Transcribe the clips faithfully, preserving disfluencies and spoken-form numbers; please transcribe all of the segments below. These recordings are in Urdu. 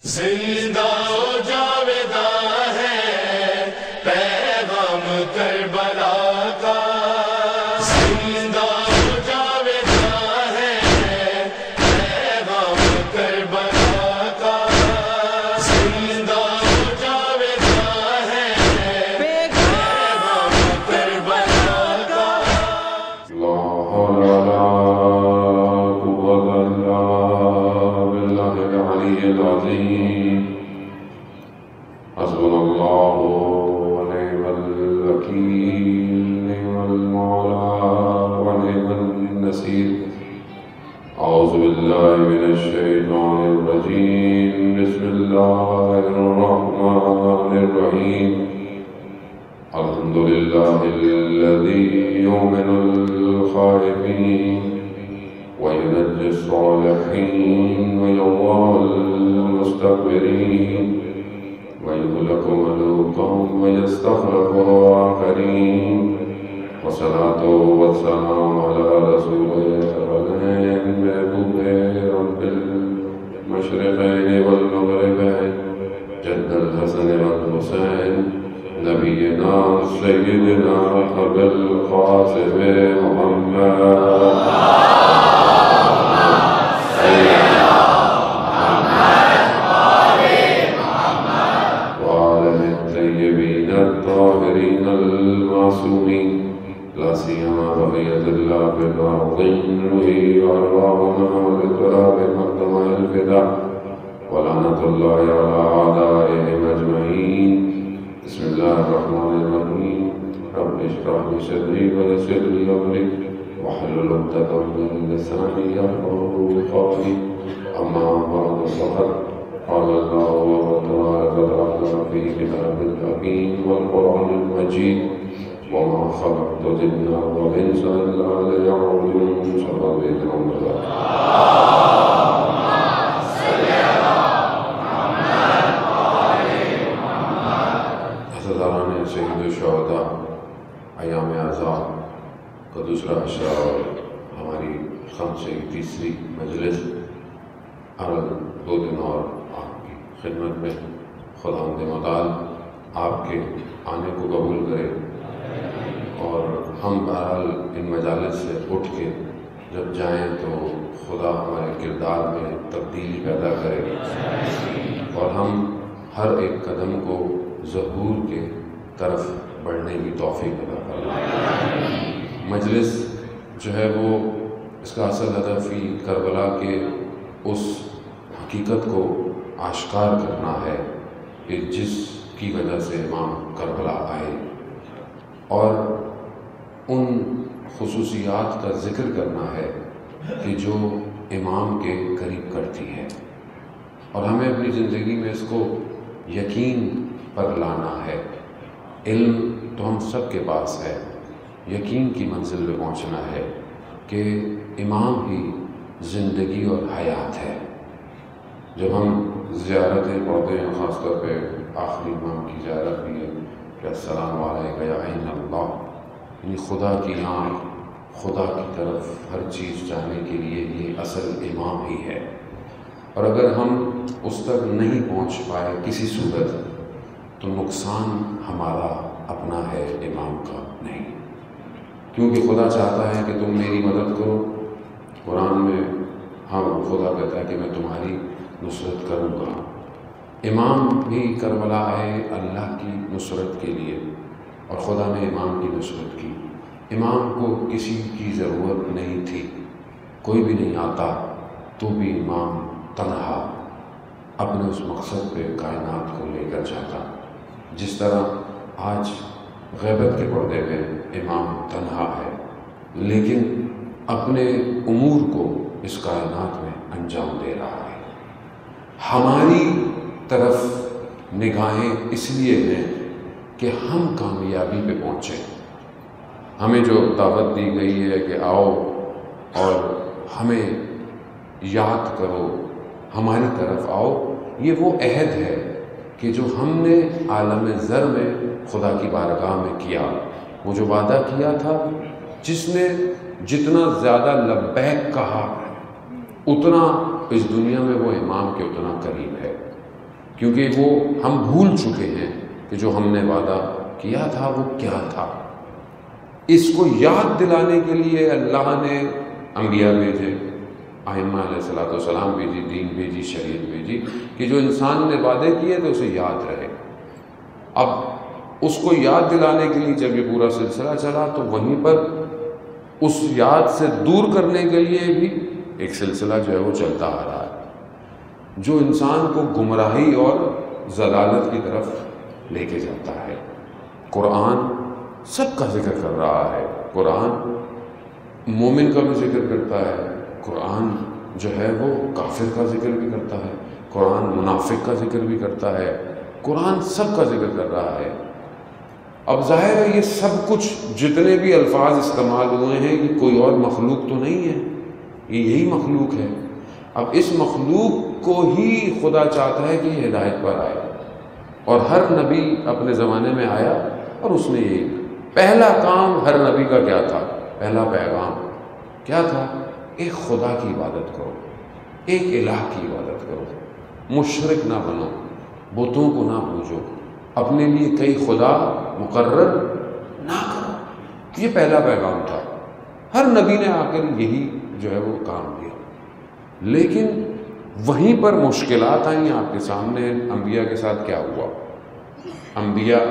زندہ و جاویدہ ہے پیغام کربلا کا، زندہ و جاویدہ ہے پیغام کربلا کا، زندہ و جاویدہ ہے پیغام کربلا کا۔ لا حول ولا قوة إلا بالله العلي العظيم، حسبنا الله ونعم الوكيل نعم المولى ونعم النصير۔ أعوذ بالله من الشيطان الرجيم، بسم الله الرحمن الرحيم۔ الحمد لله الذي يؤمن الخائفين وينجي الصالحين ويرضى المستكبرين ويهلك ملوكا ويستخلف آخرين، والصلاة والسلام على رسوله المحبوب رب المشرقين والمغربين، جد الحسن والحسين، نبينا سيدنا أبي القاسم محمد وعلى الطيبين الطاهرين المعصومين، لا سيما بقية الله في الأرض وهي أرواحنا لتراب مقدم الفداء، ولعنة الله على أعدائهم أجمعين۔ بسم الله الرحمن الرحيم، رب اشرح لي صدري ويسر لي أمري واحلل عقدة من لساني يفقهوا قولي، أما بعد فقد قال الله تبارك وتعالى في كتابه الحكيم والقرآن المجيد: وما خلقت الجن والإنس إلا ليعبدون، صدق الله العظيم۔ سید الشہداء ایام آزاد کا دوسرا عشرہ اور ہماری خمسے کی تیسری مجلس، عرض دو دن اور آپ کی خدمت میں خداوند متعال آپ کے آنے کو قبول کرے، اور ہم بہرحال ان مجالس سے اٹھ کے جب جائیں تو خدا ہمارے کردار میں تبدیلی پیدا کرے، اور ہم ہر ایک قدم کو ظہور کے طرف بڑھنے کی توفیق عطا فرمائے۔ مجلس جو ہے وہ اس کا اصل ہدف ہی کربلا کے اس حقیقت کو آشکار کرنا ہے کہ جس کی وجہ سے امام کربلا آئے، اور ان خصوصیات کا ذکر کرنا ہے کہ جو امام کے قریب کرتی ہے، اور ہمیں اپنی زندگی میں اس کو یقین پر لانا ہے۔ علم تو ہم سب کے پاس ہے، یقین کی منزل پہ پہنچنا ہے کہ امام ہی زندگی اور حیات ہے۔ جب ہم زیارتیں پڑھتے ہیں، خاص طور پہ آخری امام کی زیارت بھی ہے کہ السلام علیکم یا عین اللہ، یعنی خدا کی آنکھ، خدا کی طرف ہر چیز جانے کے لیے یہ اصل امام ہی ہے۔ اور اگر ہم اس تک نہیں پہنچ پائے کسی صورت، تو نقصان ہمارا اپنا ہے، امام کا نہیں، کیونکہ خدا چاہتا ہے کہ تم میری مدد کرو۔ قرآن میں ہاں خدا کہتا ہے کہ میں تمہاری نصرت کروں گا۔ امام بھی کربلا آئے اللہ کی نصرت کے لیے، اور خدا نے امام کی نصرت کی۔ امام کو کسی کی ضرورت نہیں تھی، کوئی بھی نہیں آتا، تو بھی امام تنہا اپنے اس مقصد پہ کائنات کو لے کر جاتا۔ جس طرح آج غیبت کے پردے میں امام تنہا ہے، لیکن اپنے امور کو اس کائنات میں انجام دے رہا ہے۔ ہماری طرف نگاہیں اس لیے ہیں کہ ہم کامیابی پہ پہنچیں۔ ہمیں جو دعوت دی گئی ہے کہ آؤ اور ہمیں یاد کرو، ہماری طرف آؤ، یہ وہ عہد ہے کہ جو ہم نے عالم زر میں خدا کی بارگاہ میں کیا، وہ جو وعدہ کیا تھا، جس نے جتنا زیادہ لبیک کہا اتنا اس دنیا میں وہ امام کے اتنا قریب ہے۔ کیونکہ وہ ہم بھول چکے ہیں کہ جو ہم نے وعدہ کیا تھا وہ کیا تھا۔ اس کو یاد دلانے کے لیے اللہ نے انبیاء بھیجے، ائمہ علیہ الصلوۃ والسلام بھیجی، دین بھیجی، شریعت بھیجی کہ جو انسان نے وعدے کیے تو اسے یاد رہے۔ اب اس کو یاد دلانے کے لیے جب یہ پورا سلسلہ چلا تو وہیں پر اس یاد سے دور کرنے کے لیے بھی ایک سلسلہ جو ہے وہ چلتا آ رہا ہے جو انسان کو گمراہی اور ضلالت کی طرف لے کے جاتا ہے۔ قرآن سب کا ذکر کر رہا ہے، قرآن مومن کا بھی ذکر کرتا ہے، قرآن جو ہے وہ کافر کا ذکر بھی کرتا ہے، قرآن منافق کا ذکر بھی کرتا ہے، قرآن سب کا ذکر کر رہا ہے۔ اب ظاہر ہے یہ سب کچھ جتنے بھی الفاظ استعمال ہوئے ہیں یہ کوئی اور مخلوق تو نہیں ہے، یہ یہی مخلوق ہے۔ اب اس مخلوق کو ہی خدا چاہتا ہے کہ یہ ہدایت پر آئے، اور ہر نبی اپنے زمانے میں آیا اور اس نے یہ پہلا کام ہر نبی کا کیا تھا، پہلا پیغام کیا تھا؟ ایک خدا کی عبادت کرو، ایک الہ کی عبادت کرو، مشرک نہ بنو، بتوں کو نہ پوجو، اپنے لیے کئی خدا مقرر نہ کرو۔ یہ پہلا پیغام تھا، ہر نبی نے آ کر یہی جو ہے وہ کام کیا۔ لیکن وہیں پر مشکلات آئیں آپ کے سامنے۔ انبیاء کے ساتھ کیا ہوا؟ انبیاء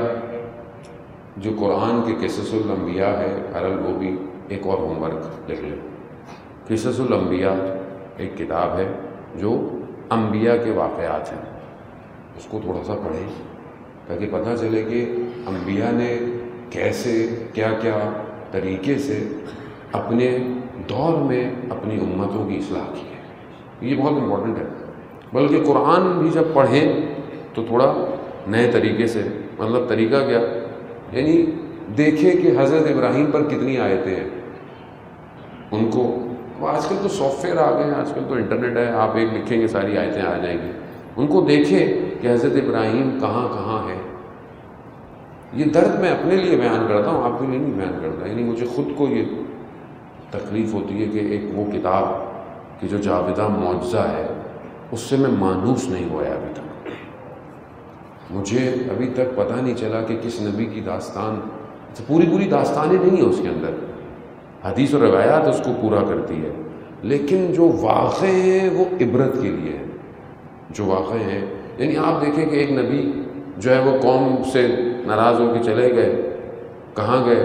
جو قرآن کے قصص الانبیاء ہے، ارل وہ بھی ایک اور ہوم ورک لکھ لیں۔ قصص الانبیاء ایک کتاب ہے جو انبیاء کے واقعات ہیں، اس کو تھوڑا سا پڑھیں تاکہ پتہ چلے کہ انبیاء نے کیسے کیا کیا طریقے سے اپنے دور میں اپنی امتوں کی اصلاح کی ہے۔ یہ بہت امپورٹنٹ ہے۔ بلکہ قرآن بھی جب پڑھیں تو تھوڑا نئے طریقے سے، مطلب طریقہ کیا، یعنی دیکھیں کہ حضرت ابراہیم پر کتنی آیتیں ہیں، ان کو آج کل تو سافٹ ویئر آ گئے ہیں، آج کل تو انٹرنیٹ ہے، آپ ایک لکھیں گے ساری آیتیں آ جائیں گی، ان کو دیکھیں کہ حضرت ابراہیم کہاں کہاں ہے۔ یہ درد میں اپنے لیے بیان کرتا ہوں، آپ کے لیے نہیں بیان کرتا، یعنی مجھے خود کو یہ تکلیف ہوتی ہے کہ ایک وہ کتاب کی جو جاویدہ معجزہ ہے اس سے میں مانوس نہیں ہوا ہے ابھی تک۔ مجھے ابھی تک پتہ نہیں چلا کہ کس نبی کی داستان، پوری پوری داستانیں نہیں ہیں اس کے اندر، حدیث و روایات اس کو پورا کرتی ہے، لیکن جو واقعے ہیں وہ عبرت کے لیے ہیں۔ جو واقعے ہیں، یعنی آپ دیکھیں کہ ایک نبی جو ہے وہ قوم سے ناراض ہو کے چلے گئے، کہاں گئے؟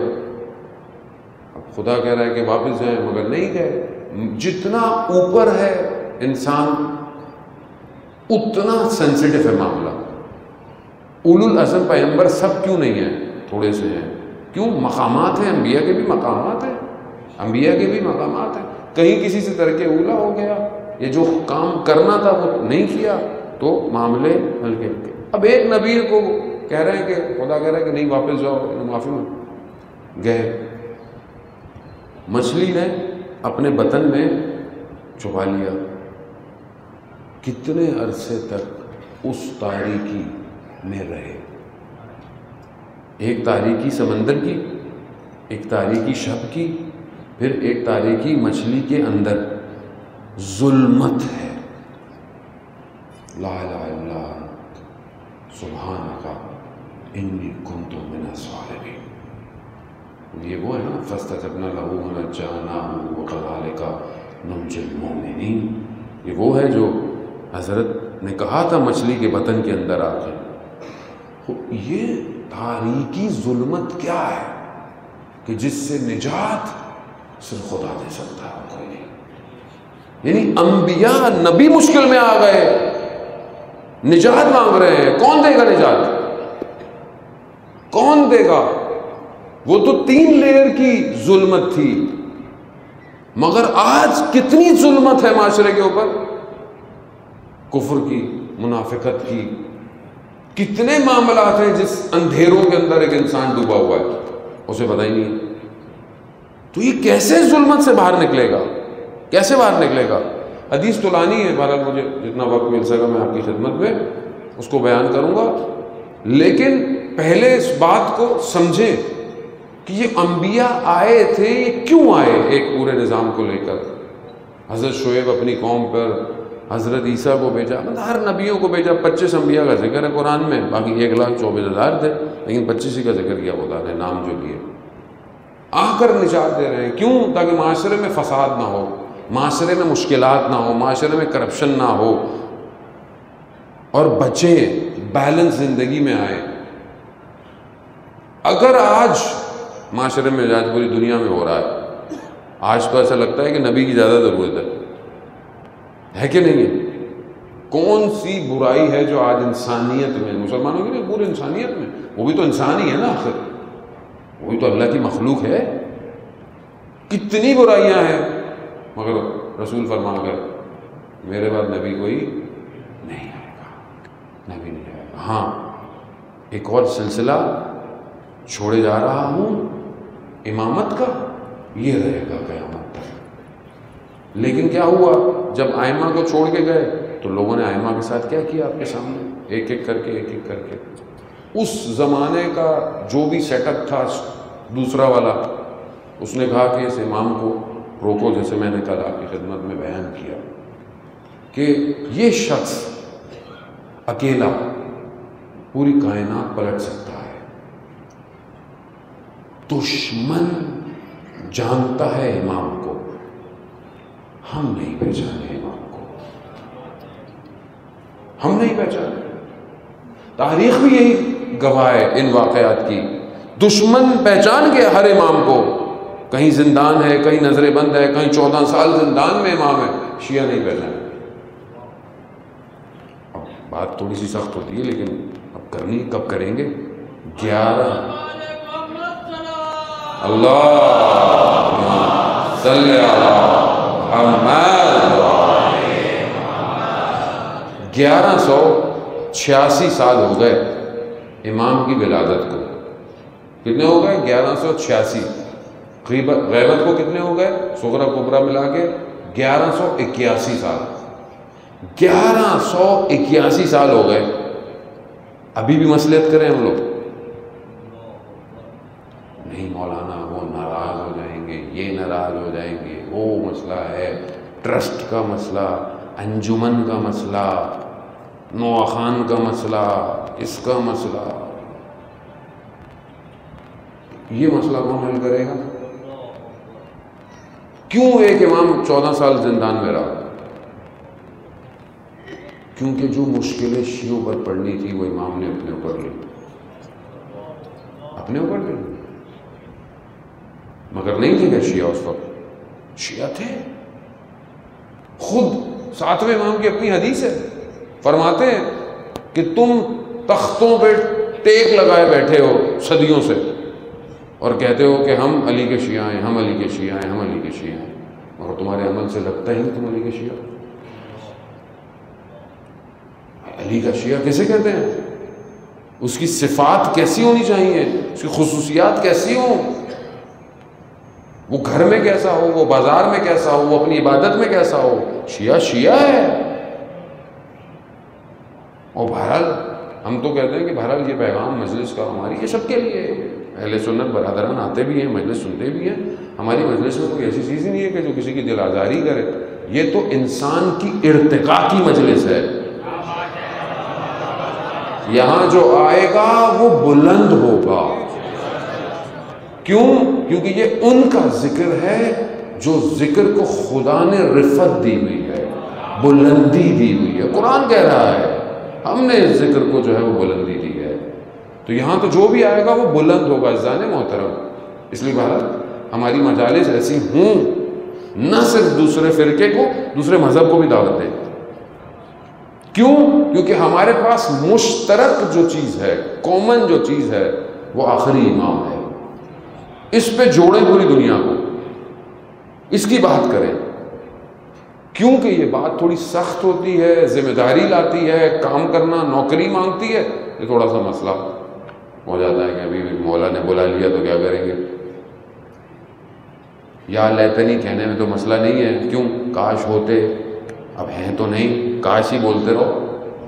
اب خدا کہہ رہا ہے کہ واپس جائیں، مگر نہیں گئے۔ جتنا اوپر ہے انسان اتنا سینسیٹیو ہے معاملہ۔ اولو العزم پیغمبر سب کیوں نہیں ہیں؟ تھوڑے سے ہیں، کیوں؟ مقامات ہیں، انبیاء کے بھی مقامات ہیں، انبیاء کے بھی مقامات ہیں۔ کہیں کسی سے ترک اولا ہو گیا، یہ جو کام کرنا تھا وہ نہیں کیا تو معاملے ہلکے ہلکے۔ اب ایک نبی کو کہہ رہے ہیں کہ خدا کہہ رہا ہے کہ نہیں واپس جاؤ، معافی میں گئے، مچھلی نے اپنے بطن میں چھپا لیا، کتنے عرصے تک اس تاریکی میں رہے، ایک تاریکی سمندر کی، ایک تاریکی شب کی، پھر ایک تاریکی مچھلی کے اندر۔ ظلمت ہے، لا الہ الا انت سبحانک انی کنت من الظالمین۔ یہ وہ ہے نا فاستجبنا لہ ونجیناہ وکذالک ننجی المؤمنین۔ یہ وہ ہے جو حضرت نے کہا تھا مچھلی کے بطن کے اندر آ کے۔ یہ تاریکی ظلمت کیا ہے کہ جس سے نجات صرف خدا دے سکتا ہے، کوئی نہیں۔ یعنی انبیاء نبی مشکل میں آ گئے، نجات مانگ رہے ہیں، کون دے گا نجات؟ کون دے گا؟ وہ تو تین لیئر کی ظلمت تھی، مگر آج کتنی ظلمت ہے معاشرے کے اوپر، کفر کی، منافقت کی، کتنے معاملات ہیں جس اندھیروں کے اندر ایک انسان ڈوبا ہوا ہے، اسے پتہ ہی نہیں۔ تو یہ کیسے ظلمت سے باہر نکلے گا؟ کیسے باہر نکلے گا؟ حدیث تو لانی ہے، بہرحال مجھے جتنا وقت مل سکا میں آپ کی خدمت میں اس کو بیان کروں گا، لیکن پہلے اس بات کو سمجھیں کہ یہ انبیاء آئے تھے، یہ کیوں آئے؟ ایک پورے نظام کو لے کر حضرت شعیب اپنی قوم پر حضرت عیسیٰ کو بھیجا، مطلب ہر نبیوں کو بھیجا. پچیس انبیاء کا ذکر ہے قرآن میں، باقی ایک لاکھ چوبیس ہزار تھے، لیکن پچیس ہی کا ذکر کیا خدا نے، نام جو لیے. آ کر نجات دے رہے ہیں. کیوں؟ تاکہ معاشرے میں فساد نہ ہو، معاشرے میں مشکلات نہ ہو، معاشرے میں کرپشن نہ ہو، اور بچیں، بیلنس زندگی میں آئے. اگر آج معاشرے میں آج پوری دنیا میں ہو رہا ہے، آج تو ایسا لگتا ہے کہ نبی کی زیادہ ضرورت ہے ہے کہ نہیں ہے؟ کون سی برائی ہے جو آج انسانیت میں، مسلمانوں کی نہیں، پورے انسانیت میں، وہ بھی تو انسان ہی ہے نا آخر، وہ بھی تو اللہ کی مخلوق ہے. کتنی برائیاں ہیں، مگر رسول فرما گئے میرے بعد نبی کوئی نہیں آئے گا، نبی نہیں آئے گا. ہاں ایک اور سلسلہ چھوڑے جا رہا ہوں امامت کا، یہ رہے گا قیامت تک. لیکن کیا ہوا جب ائمہ کو چھوڑ کے گئے تو لوگوں نے ائمہ کے ساتھ کیا کیا آپ کے سامنے، ایک ایک کر کے ایک ایک کر کے. اس زمانے کا جو بھی سیٹ اپ تھا دوسرا والا، اس نے کہا کہ اس امام کو روکو، جیسے میں نے کل آپ کی خدمت میں بیان کیا کہ یہ شخص اکیلا پوری کائنات پلٹ سکتا ہے. دشمن جانتا ہے امام کو، ہم نہیں پہچانے امام کو، ہم نہیں پہچانے. تاریخ بھی یہی گواہ ہے ان واقعات کی. دشمن پہچان گیا ہر امام کو، کہیں زندان ہے، کہیں نظر بند ہے، کہیں چودہ سال زندان میں امام ہے، شیعہ نہیں پہچانے. اب بات تھوڑی سی سخت ہوتی ہے، لیکن اب کرنی کب کریں گے؟ گیارہ اللہ صلی اللہ محمد، گیارہ سو چھیاسی سال ہو گئے امام کی ولادت کو. کتنے ہو گئے؟ گیارہ سو چھیاسی. غیبت کو کتنے ہو گئے صغرا کبرا ملا کے؟ گیارہ سو اکیاسی سال. گیارہ سو اکیاسی سال ہو گئے. ابھی بھی مصلحت کریں ہم لوگ؟ نہیں مولانا وہ ناراض ہو جائیں گے، یہ ناراض ہو جائیں گے، وہ مسئلہ ہے، ٹرسٹ کا مسئلہ، انجمن کا مسئلہ، نواخان کا مسئلہ، اس کا مسئلہ. یہ مسئلہ کون حل کرے گا؟ کیوں ایک امام چودہ سال زندان میں رہا؟ کیونکہ جو مشکلیں شیعوں پر پڑنی تھی وہ امام نے اپنے اوپر لی، اپنے اوپر لی. مگر نہیں تھے کہ شیعہ اس وقت؟ شیعہ تھے. خود ساتویں امام کی اپنی حدیث ہے، فرماتے ہیں کہ تم تختوں پہ ٹیک لگائے بیٹھے ہو صدیوں سے اور کہتے ہو کہ ہم علی کے شیعہ ہیں، ہم علی کے شیعہ ہیں، ہم علی کے شیعہ ہیں، اور تمہارے عمل سے لگتا ہی نہیں تم علی کے شیعہ. علی کا شیعہ کیسے کہتے ہیں؟ اس کی صفات کیسی ہونی چاہیے، اس کی خصوصیات کیسی ہوں، وہ گھر میں کیسا ہو، وہ بازار میں کیسا ہو، وہ اپنی عبادت میں کیسا ہو. شیعہ شیعہ ہے. اور بہرحال ہم تو کہتے ہیں کہ بہرحال یہ پیغام مجلس کا ہماری یہ سب کے لیے، اہل سنت برادران آتے بھی ہیں، مجلس سنتے بھی ہیں. ہماری مجلس میں کوئی ایسی چیز ہی نہیں ہے کہ جو کسی کی دل آزاری کرے. یہ تو انسان کی ارتقاء کی مجلس ہے. یہاں جو آئے گا وہ بلند ہوگا. کیوں؟ کیونکہ یہ ان کا ذکر ہے جو ذکر کو خدا نے رفعت دی ہوئی ہے، بلندی دی ہوئی ہے. قرآن کہہ رہا ہے ہم نے اس ذکر کو جو ہے وہ بلندی دی ہے. تو یہاں تو جو بھی آئے گا وہ بلند ہوگا. عزیزان محترم، اس لیے بہرحال ہماری مجالس ایسی ہوں، نہ صرف دوسرے فرقے کو، دوسرے مذہب کو بھی دعوت دیں. کیوں؟ کیونکہ ہمارے پاس مشترک جو چیز ہے، کامن جو چیز ہے، وہ آخری امام ہے. اس پہ جوڑیں پوری دنیا کو، اس کی بات کریں. کیونکہ یہ بات تھوڑی سخت ہوتی ہے، ذمہ داری لاتی ہے، کام کرنا، نوکری مانگتی ہے. یہ تھوڑا سا مسئلہ ہو جاتا ہے کہ ابھی مولا نے بلا لیا تو کیا کریں گے. یا لیتنی کہنے میں تو مسئلہ نہیں ہے، کیوں؟ کاش ہوتے، اب ہیں تو نہیں، کاش ہی بولتے رہو.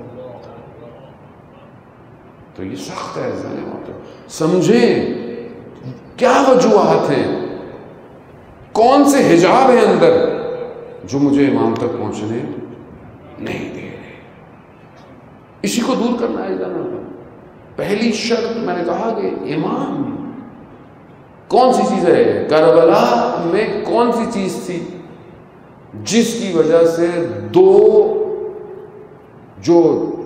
تو یہ سخت ہے. سمجھیں کیا وجوہات ہیں، کون سے حجاب ہیں اندر جو مجھے امام تک پہنچنے نہیں دے رہے. اسی کو دور کرنا ہے جانا. پہلی شرط میں نے کہا کہ امام کون سی چیز ہے؟ کربلا میں کون سی چیز تھی جس کی وجہ سے دو جو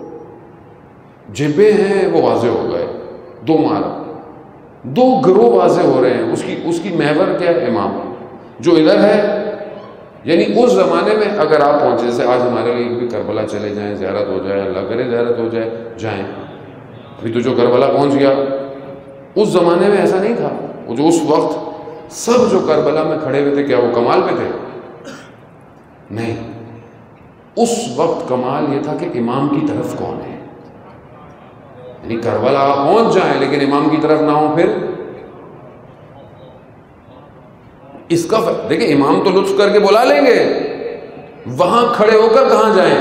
جبے ہیں وہ واضح ہو گئے، دو مارا، دو گروہ واضح ہو رہے ہیں. اس کی اس کی محور کیا ہے؟ امام. جو ادھر ہے، یعنی اس زمانے میں اگر آپ پہنچے، جیسے آج ہمارے لیے بھی کربلا چلے جائیں، زیارت ہو جائے، اللہ کرے زیارت ہو جائے، جائیں. ابھی تو جو کربلا پہنچ گیا، اس زمانے میں ایسا نہیں تھا. وہ جو اس وقت سب جو کربلا میں کھڑے ہوئے تھے، کیا وہ کمال پہ تھے؟ نہیں. اس وقت کمال یہ تھا کہ امام کی طرف کون ہے. یعنی کربلا آپ پہنچ جائیں لیکن امام کی طرف نہ ہو، پھر اس کا فرق دیکھیں. امام تو لطف کر کے بلا لیں گے، وہاں کھڑے ہو کر کہاں جائیں؟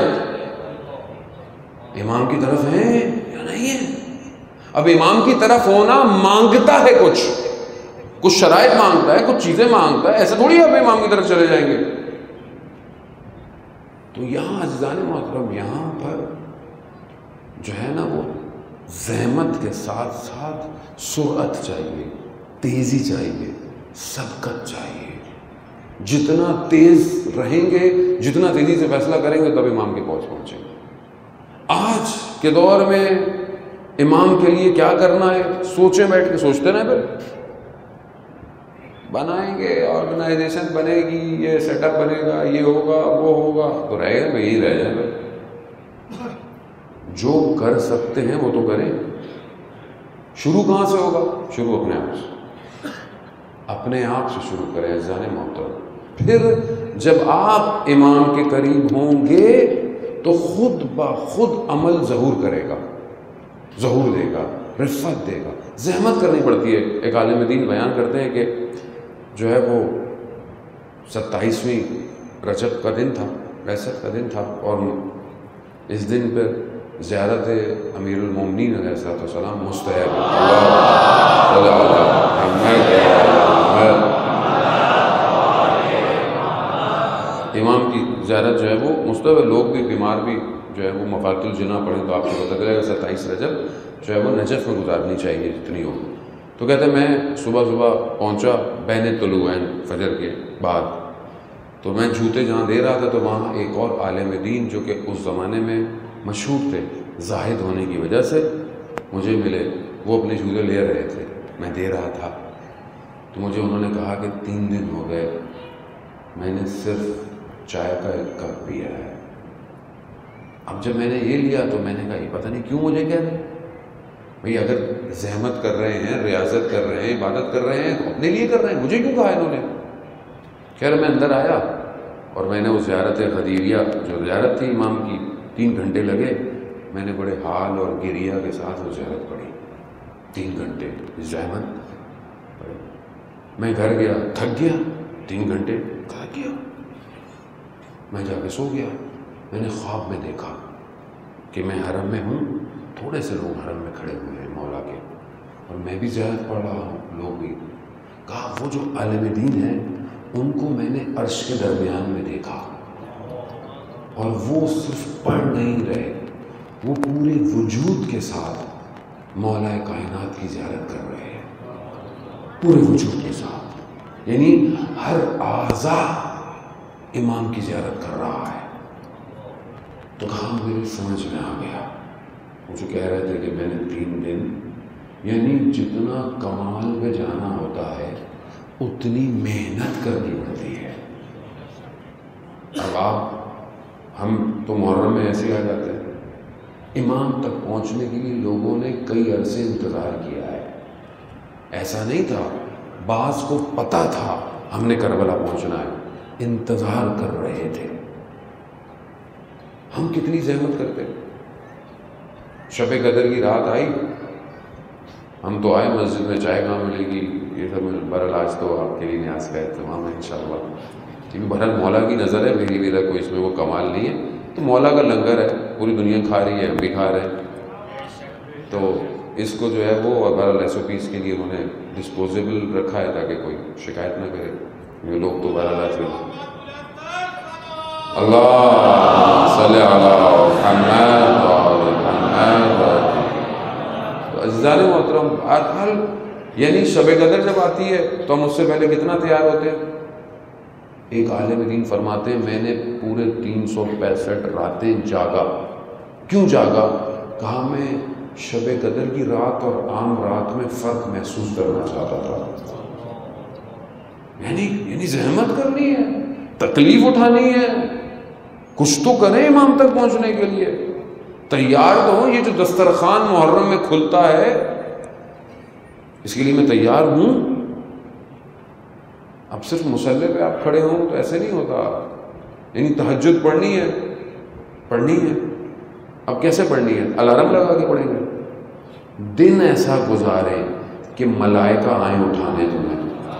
امام کی طرف ہیں یا نہیں ہے؟ اب امام کی طرف ہونا مانگتا ہے کچھ کچھ شرائط مانگتا ہے، کچھ چیزیں مانگتا ہے. ایسے تھوڑی آپ امام کی طرف چلے جائیں گے. تو یہاں عزیزان محترم، یہاں پر جو ہے نا وہ زحمت کے ساتھ ساتھ سرعت چاہیے، تیزی چاہیے، سبقت چاہیے. جتنا تیز رہیں گے، جتنا تیزی سے فیصلہ کریں گے، تب امام کے پہنچ پہنچیں گے. آج کے دور میں امام کے لیے کیا کرنا ہے؟ سوچیں، بیٹھ کے سوچتے نا، پھر بنائیں گے، آرگنائزیشن بنے گی، یہ سیٹ اپ بنے گا، یہ ہوگا، وہ ہوگا، تو رہے گا یہی رہ جائے گا. جو کر سکتے ہیں وہ تو کریں. شروع کہاں سے ہوگا؟ شروع اپنے آپ سے، اپنے آپ سے شروع کریں عزیزان محترم. پھر جب آپ امام کے قریب ہوں گے تو خود بخود عمل ظہور کرے گا، ظہور دے گا، رفت دے گا. زحمت کرنی پڑتی ہے. ایک عالم دین بیان کرتے ہیں کہ جو ہے وہ ستائیسویں رجب کا دن تھا، بعثت کا دن تھا، اور اس دن پہ زیارت امیر المومنین علیہ الصلوۃ والسلام مستحب. امام کی زیارت جو ہے وہ مستحب ہے. لوگ بھی بیمار بھی جو ہے وہ مفات الجنا پڑھیں تو آپ کو پتہ چلے گا ستائیس رجب جو ہے وہ نجف میں گزارنی چاہیے جتنی ہو. تو کہتے ہیں میں صبح صبح پہنچا بین طلوعین، فجر کے بعد. تو میں جوتے جہاں دے رہا تھا تو وہاں ایک اور عالم دین جو کہ اس زمانے میں مشہور تھے زاہد ہونے کی وجہ سے، مجھے ملے. وہ اپنے جوتے لے رہے تھے، میں دے رہا تھا. تو مجھے انہوں نے کہا کہ تین دن ہو گئے میں نے صرف چائے کا ایک کپ پیا ہے. اب جب میں نے یہ لیا تو میں نے کہا یہ پتہ نہیں کیوں مجھے کہہ رہے ہیں. بھئی اگر زحمت کر رہے ہیں، ریاضت کر رہے ہیں، عبادت کر رہے ہیں تو اپنے لیے کر رہے ہیں، مجھے کیوں کہا انہوں نے؟ خیر میں اندر آیا اور میں نے وہ زیارت غدیریہ جو زیارت تھی امام کی، تین گھنٹے لگے. میں نے بڑے حال اور گریہ کے ساتھ وہ زیارت پڑھی، تین گھنٹے زحمت پڑھی. میں گھر گیا، تھک گیا، تین گھنٹے تھک گیا. میں جا کے سو گیا. میں نے خواب میں دیکھا کہ میں حرم میں ہوں، تھوڑے سے لوگ حرم میں کھڑے ہوئے ہیں مولا کے، اور میں بھی زیارت پڑھ رہا ہوں، لوگ بھی. کہا وہ جو عالم دین ہیں ان کو میں نے عرش کے درمیان میں دیکھا، اور وہ صرف پڑھ نہیں رہے، وہ پورے وجود کے ساتھ مولا کائنات کی زیارت کر رہے ہیں، پورے وجود کے ساتھ. یعنی ہر اعضا امام کی زیارت کر رہا ہے. تو کہاں میرے سمجھ میں آ گیا. مجھے کہہ رہے تھے کہ میں نے تین دن، یعنی جتنا کمال پہ جانا ہوتا ہے اتنی محنت کرنی پڑتی ہے. اب آپ ہم تو محرم میں ایسے آ جاتے ہیں. امام تک پہنچنے کے لیے لوگوں نے کئی عرصے انتظار کیا ہے. ایسا نہیں تھا، بعض کو پتہ تھا ہم نے کربلا پہنچنا ہے، انتظار کر رہے تھے. ہم کتنی زحمت کرتے. شب قدر کی رات آئی، ہم تو آئے مسجد میں، چائے کہاں ملے گی، یہ سب. بہرحال آج تو آپ کے لیے نیاز کا اہتمام ہے انشاءاللہ، کیونکہ بہرحال مولا کی نظر ہے، میری میرا کوئی اس میں وہ کمال نہیں ہے. تو مولا کا لنگر ہے، پوری دنیا کھا رہی ہے، ہم بھی کھا رہے ہیں. تو اس کو جو ہے وہ بہرحال ایس او پیز کے لیے انہوں نے ڈسپوزیبل رکھا ہے تاکہ کوئی شکایت نہ کرے. یہ لوگ تو بہرحال آج اللہ صلی علی محمد وعلی محمد. عزیزان محترم، آج یعنی شب قدر جب آتی ہے تو ہم اس سے پہلے کتنا تیار ہوتے ہیں؟ ایک عالم دین فرماتے ہیں میں نے پورے تین سو پینسٹھ راتیں جاگا. کیوں جاگا؟ کہا میں شب قدر کی رات اور عام رات میں فرق محسوس کرنا چاہتا تھا. یعنی یعنی زحمت کرنی ہے، تکلیف اٹھانی ہے، کچھ تو کریں امام تک پہنچنے کے لیے، تیار تو ہوں. یہ جو دسترخوان محرم میں کھلتا ہے اس کے لیے میں تیار ہوں. اب صرف مصلی پہ آپ کھڑے ہوں تو ایسے نہیں ہوتا. یعنی تہجد پڑھنی ہے پڑھنی ہے اب کیسے پڑھنی ہے؟ الارم لگا کے پڑھیں گے. دن ایسا گزارے کہ ملائکہ آئیں اٹھانے تمہیں.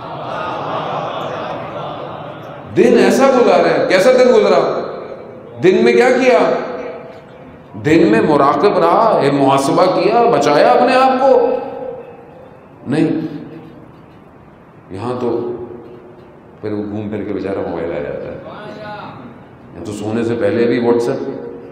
دن ایسا گزارے. کیسا دن گزرا؟ دن میں کیا کیا؟ دن میں مراقب رہا، محاسبہ کیا، بچایا اپنے آپ کو؟ نہیں. یہاں تو پھر وہ گھوم پھر کے بیچارہ موبائل آ جاتا ہے. یہاں تو سونے سے پہلے بھی واٹس ایپ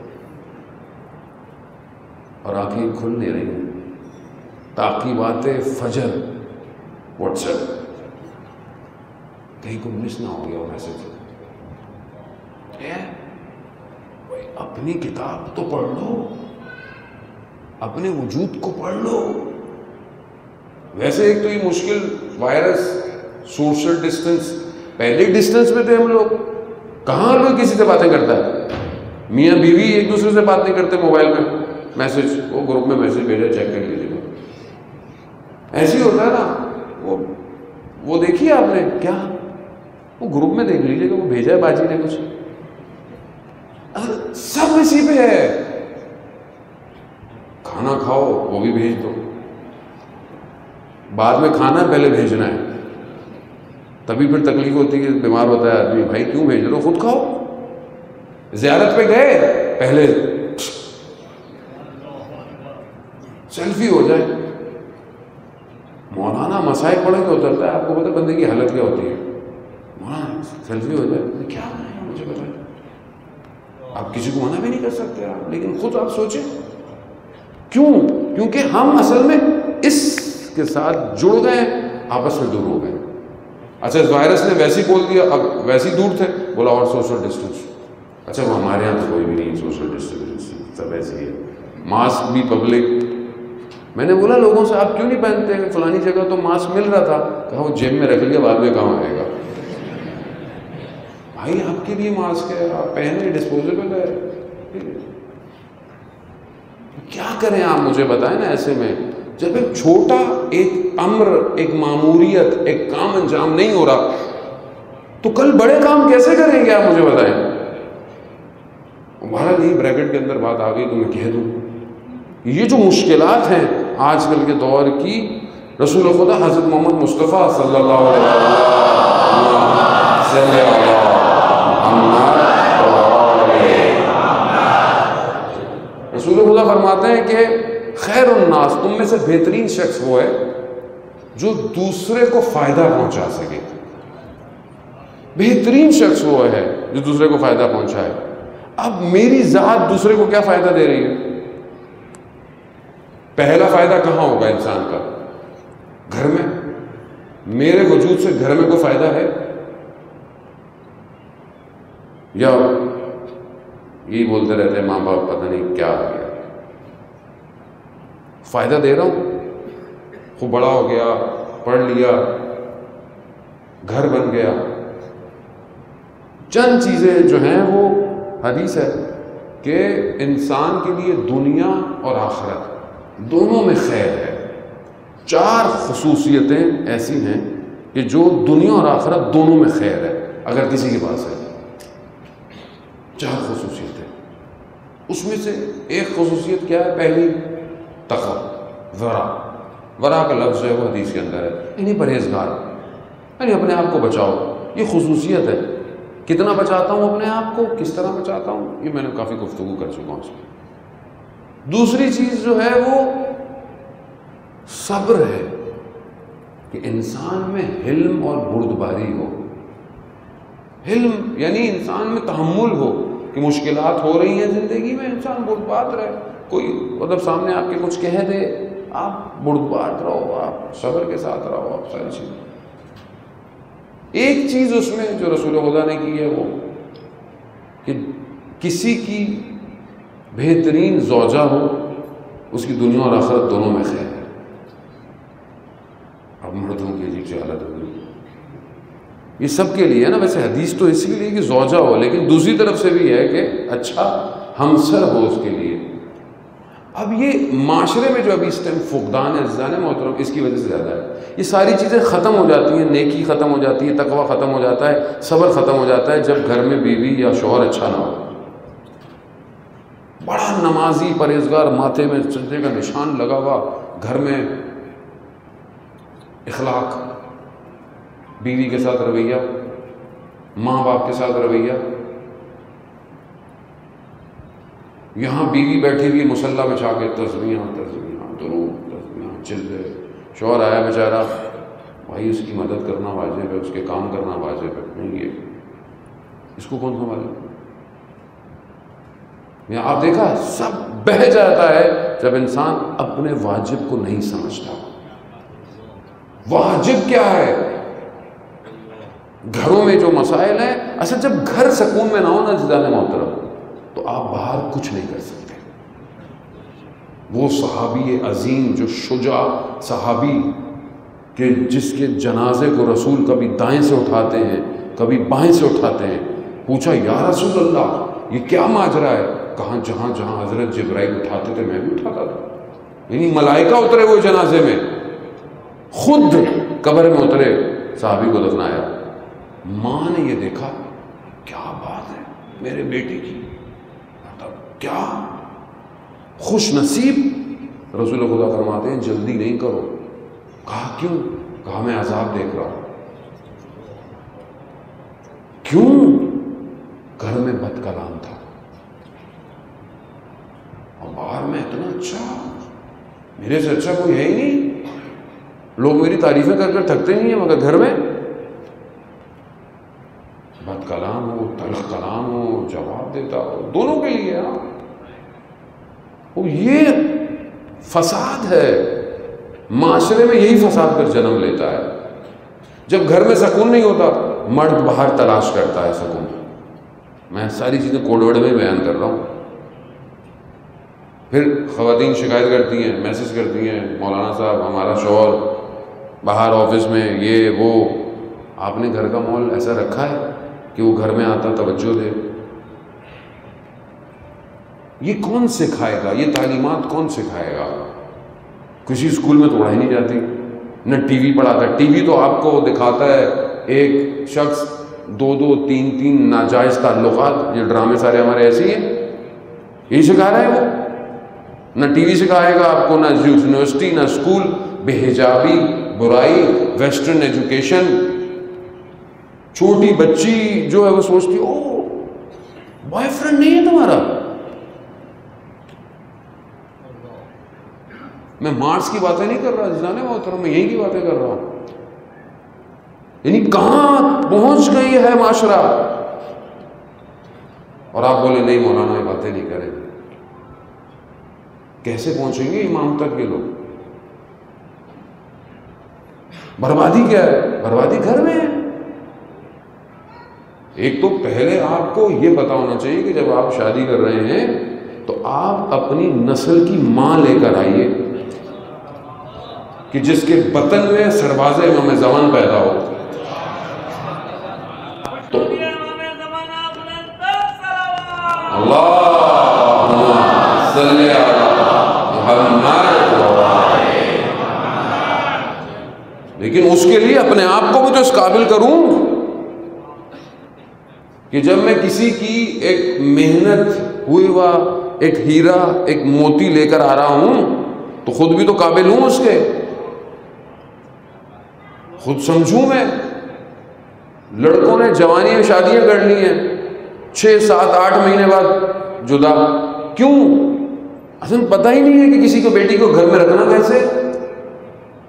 اور آنکھیں کھل نہیں رہی ہیں. تعقیبات فجر واٹس ایپ، کہیں کو مس نہ ہو گیا وہ میسج. اپنی کتاب تو پڑھ لو، اپنے وجود کو پڑھ لو. ویسے ایک تو یہ مشکل وائرس، سوشل ڈسٹنس، پہلے ڈسٹنس میں تھے ہم لوگ. کہاں لوگ کسی سے باتیں کرتا ہے؟ میاں بیوی ایک دوسرے سے بات نہیں کرتے موبائل میں. میسج وہ گروپ میں میسج بھیجا، چیک کر لیجیے گا. ایسے ہی ہوتا ہے نا. وہ وہ دیکھیے آپ نے کیا، وہ گروپ میں دیکھ لیجیے گا، وہ بھیجا ہے باجی نے کچھ. سب اسی پہ ہے. کھانا کھاؤ وہ بھی بھیج دو. بعد میں کھانا پہلے بھیجنا ہے. تبھی پھر تکلیف ہوتی ہے کہ بیمار ہوتا ہے آدمی. بھائی کیوں بھیج رہے ہو؟ خود کھاؤ. زیارت پہ گئے پہلے سیلفی ہو جائے. مولانا مسائل پڑھ کے اترتا ہے. آپ کو پتہ بندے کی حالت کیا ہوتی ہے؟ مولانا سیلفی ہو جائے. کیا ہے مجھے بتائیں. آپ کسی کو منع بھی نہیں کر سکتے آپ، لیکن خود آپ سوچیں کیوں؟ کیونکہ ہم اصل میں اس کے ساتھ جڑ گئے، آپس میں دور ہو گئے. اچھا اس وائرس نے ویسے ہی بول دیا، اب ویسے ہی دور تھے، بولا اور سوشل ڈسٹینس. اچھا وہ ہمارے یہاں تو کوئی بھی نہیں سوشل ڈسٹینس، سب ایسے ہی ہے. ماسک بھی پبلک. میں نے بولا لوگوں سے آپ کیوں نہیں پہنتے؟ فلانی جگہ تو ماسک مل رہا تھا. کہا وہ جیب میں رکھ لیا، بعد میں کہاں آئے گا. بھائی آپ کے لیے ماسک ہے، آپ پہنے، ڈسپوزیبل ہے. کیا کریں آپ مجھے بتائیں نا. ایسے میں جب ایک چھوٹا ایک امر، ایک معمولیت، ایک کام انجام نہیں ہو رہا تو کل بڑے کام کیسے کریں گے آپ مجھے بتائیں. ہمارا نہیں بریکٹ کے اندر بات آ گئی تو میں کہہ دوں، یہ جو مشکلات ہیں آج کل کے دور کی، رسول خدا حضرت محمد مصطفیٰ صلی اللہ علیہ وسلم رسول خدا فرماتے ہیں کہ خیر الناس، تم میں سے بہترین شخص وہ ہے جو دوسرے کو فائدہ پہنچا سکے. بہترین شخص وہ ہے جو دوسرے کو فائدہ پہنچائے. اب میری ذات دوسرے کو کیا فائدہ دے رہی ہے؟ پہلا فائدہ کہاں ہوگا انسان کا؟ گھر میں. میرے وجود سے گھر میں کوئی فائدہ ہے؟ یا یہی بولتے رہتے ہیں ماں باپ پتہ نہیں کیا ہو گیا. فائدہ دے رہا ہوں، خوب بڑا ہو گیا، پڑھ لیا، گھر بن گیا. چند چیزیں جو ہیں وہ حدیث ہے کہ انسان کے لیے دنیا اور آخرت دونوں میں خیر ہے. چار خصوصیتیں ایسی ہیں کہ جو دنیا اور آخرت دونوں میں خیر ہے اگر کسی کے پاس ہے. چار خصوصیتیں. اس میں سے ایک خصوصیت کیا ہے؟ پہلی تقوی، ورع. ورع کا لفظ ہے وہ حدیث کے اندر ہے، یعنی پرہیزگار، یعنی اپنے آپ کو بچاؤ. یہ خصوصیت ہے. کتنا بچاتا ہوں اپنے آپ کو، کس طرح بچاتا ہوں، یہ میں نے کافی گفتگو کر چکا ہوں اس میں. دوسری چیز جو ہے وہ صبر ہے، کہ انسان میں حلم اور بردباری ہو. حلم یعنی انسان میں تحمل ہو کہ مشکلات ہو رہی ہیں زندگی میں، انسان بردبار رہے. کوئی مطلب سامنے آپ کے کچھ کہہ دے، آپ بردبار رہو، آپ صبر کے ساتھ رہو، آپ ساری چیزیں. ایک چیز اس میں جو رسول خدا نے کی ہے وہ کہ کسی کی بہترین زوجہ ہو، اس کی دنیا اور آخرت دونوں میں خیر ہے. اب مردوں کی عجیب سی حالت ہو گئی. یہ سب کے لیے ہے نا، ویسے حدیث تو اسی لیے کہ زوجہ ہو، لیکن دوسری طرف سے بھی ہے کہ اچھا ہمسر ہو اس کے لیے. اب یہ معاشرے میں جو ابھی اس ٹائم فقدان ہے عزیزان محترم، اس کی وجہ سے زیادہ ہے. یہ ساری چیزیں ختم ہو جاتی ہیں، نیکی ختم ہو جاتی ہے، تقوی ختم ہو جاتا ہے، صبر ختم ہو جاتا ہے جب گھر میں بیوی یا شوہر اچھا نہ ہو. بڑا نمازی پرہیزگار، ماتھے میں سجدے کا نشان لگا ہوا، گھر میں اخلاق، بیوی کے ساتھ رویہ، ماں باپ کے ساتھ رویہ. یہاں بیوی بیٹھی ہوئی مصلی بچھا کے تسبیحاں تسبیحاں درود تسبیحاں چلے، شوہر آیا بیچارہ، بھائی اس کی مدد کرنا واجب ہے، اس کے کام کرنا واجب ہے. نہیں، یہ اس کو کون سنبھالے؟ میں آپ دیکھا سب بہہ جاتا ہے جب انسان اپنے واجب کو نہیں سمجھتا. واجب کیا ہے؟ گھروں میں جو مسائل ہیں، اصل جب گھر سکون میں نہ ہو نا جزانے محترم، تو آپ باہر کچھ نہیں کر سکتے. وہ صحابی عظیم جو شجاع صحابی کہ جس کے جنازے کو رسول کبھی دائیں سے اٹھاتے ہیں کبھی بائیں سے اٹھاتے ہیں، پوچھا یا رسول اللہ یہ کیا ماجرا ہے؟ کہاں جہاں جہاں حضرت جبرائیل اٹھاتے تھے میں بھی اٹھاتا تھا. یعنی ملائکہ اترے ہوئے جنازے میں، خود قبر میں اترے، صحابی کو دفنایا. ماں نے یہ دیکھا، کیا بات ہے میرے بیٹی کی، کیا خوش نصیب. رسول خدا فرماتے ہیں جلدی نہیں کرو. کہا کیوں؟ کہا میں عذاب دیکھ رہا ہوں. کیوں؟ گھر میں بد کلام تھا اور باہر میں اتنا اچھا، میرے سے اچھا کوئی ہے ہی نہیں، لوگ میری تعریفیں کر کر تھکتے نہیں ہیں، مگر گھر میں بد کلام ہو، تلخ کلام ہو، جواب دیتا ہو، دونوں کے لیے نا. وہ یہ فساد ہے معاشرے میں، یہی فساد پر جنم لیتا ہے. جب گھر میں سکون نہیں ہوتا، مرد باہر تلاش کرتا ہے سکون. میں ساری چیزیں کوڈ ورڈ میں بیان کر رہا ہوں. پھر خواتین شکایت کرتی ہیں، میسج کرتی ہیں، مولانا صاحب ہمارا شوہر باہر آفس میں یہ وہ. آپ نے گھر کا ماحول ایسا رکھا ہے کہ وہ گھر میں آتا توجہ دے. یہ کون سکھائے گا؟ یہ تعلیمات کون سکھائے گا؟ کسی اسکول میں تو پڑھائی نہیں جاتی، نہ ٹی وی پڑھاتا ہے. ٹی وی تو آپ کو دکھاتا ہے ایک شخص دو دو تین تین ناجائز تعلقات. یہ ڈرامے سارے ہمارے ایسے ہی ہیں، یہی سکھا رہا ہے وہ. نہ ٹی وی سکھائے گا آپ کو، نہ یونیورسٹی، نہ اسکول. بے حجابی، برائی، ویسٹرن ایجوکیشن. چھوٹی بچی جو ہے وہ سوچتی او بوائے فرینڈ نہیں ہے تمہارا. میں مارس کی باتیں نہیں کر رہا جنان محترم، میں یہی کی باتیں کر رہا ہوں. یعنی کہاں پہنچ گئی ہے معاشرہ. اور آپ بولے نہیں مولانا یہ باتیں نہیں کریں. کیسے پہنچیں گے امام تک یہ لوگ؟ بربادی کیا ہے؟ بربادی گھر میں ہے. ایک تو پہلے آپ کو یہ پتا ہونا چاہیے کہ جب آپ شادی کر رہے ہیں تو آپ اپنی نسل کی ماں لے کر آئیے کہ جس کے بطن میں سرباز امام زمان پیدا ہو. تو اللہم صلی علی محمد. لیکن اس کے لیے اپنے آپ کو بھی تو اس قابل کروں کہ جب میں کسی کی ایک محنت ہوئی ہوا ایک ہیرا ایک موتی لے کر آ رہا ہوں تو خود بھی تو قابل ہوں اس کے، خود سمجھوں میں. لڑکوں نے جوانی میں شادیاں کر لی ہیں، چھ سات آٹھ مہینے بعد جدا. کیوں؟ اصل پتہ ہی نہیں ہے کہ کسی کو بیٹی کو گھر میں رکھنا کیسے.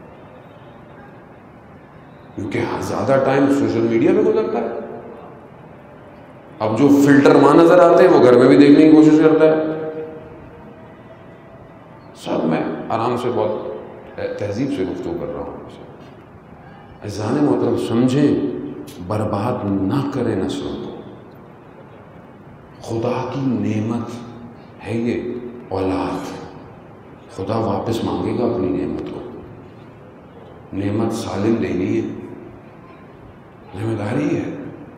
کیونکہ زیادہ ٹائم سوشل میڈیا پہ گزرتا ہے. اب جو فلٹر وہاں نظر آتے ہیں وہ گھر میں بھی دیکھنے کی کوشش کرتا ہے. سب میں آرام سے بہت تہذیب سے گفتگو کر رہا ہوں. عزیزان محترم سمجھیں، برباد نہ کریں نسلوں کو. خدا کی نعمت ہے یہ اولاد. خدا واپس مانگے گا اپنی نعمت کو. نعمت سالم دینی ہے، ذمہ داری ہے.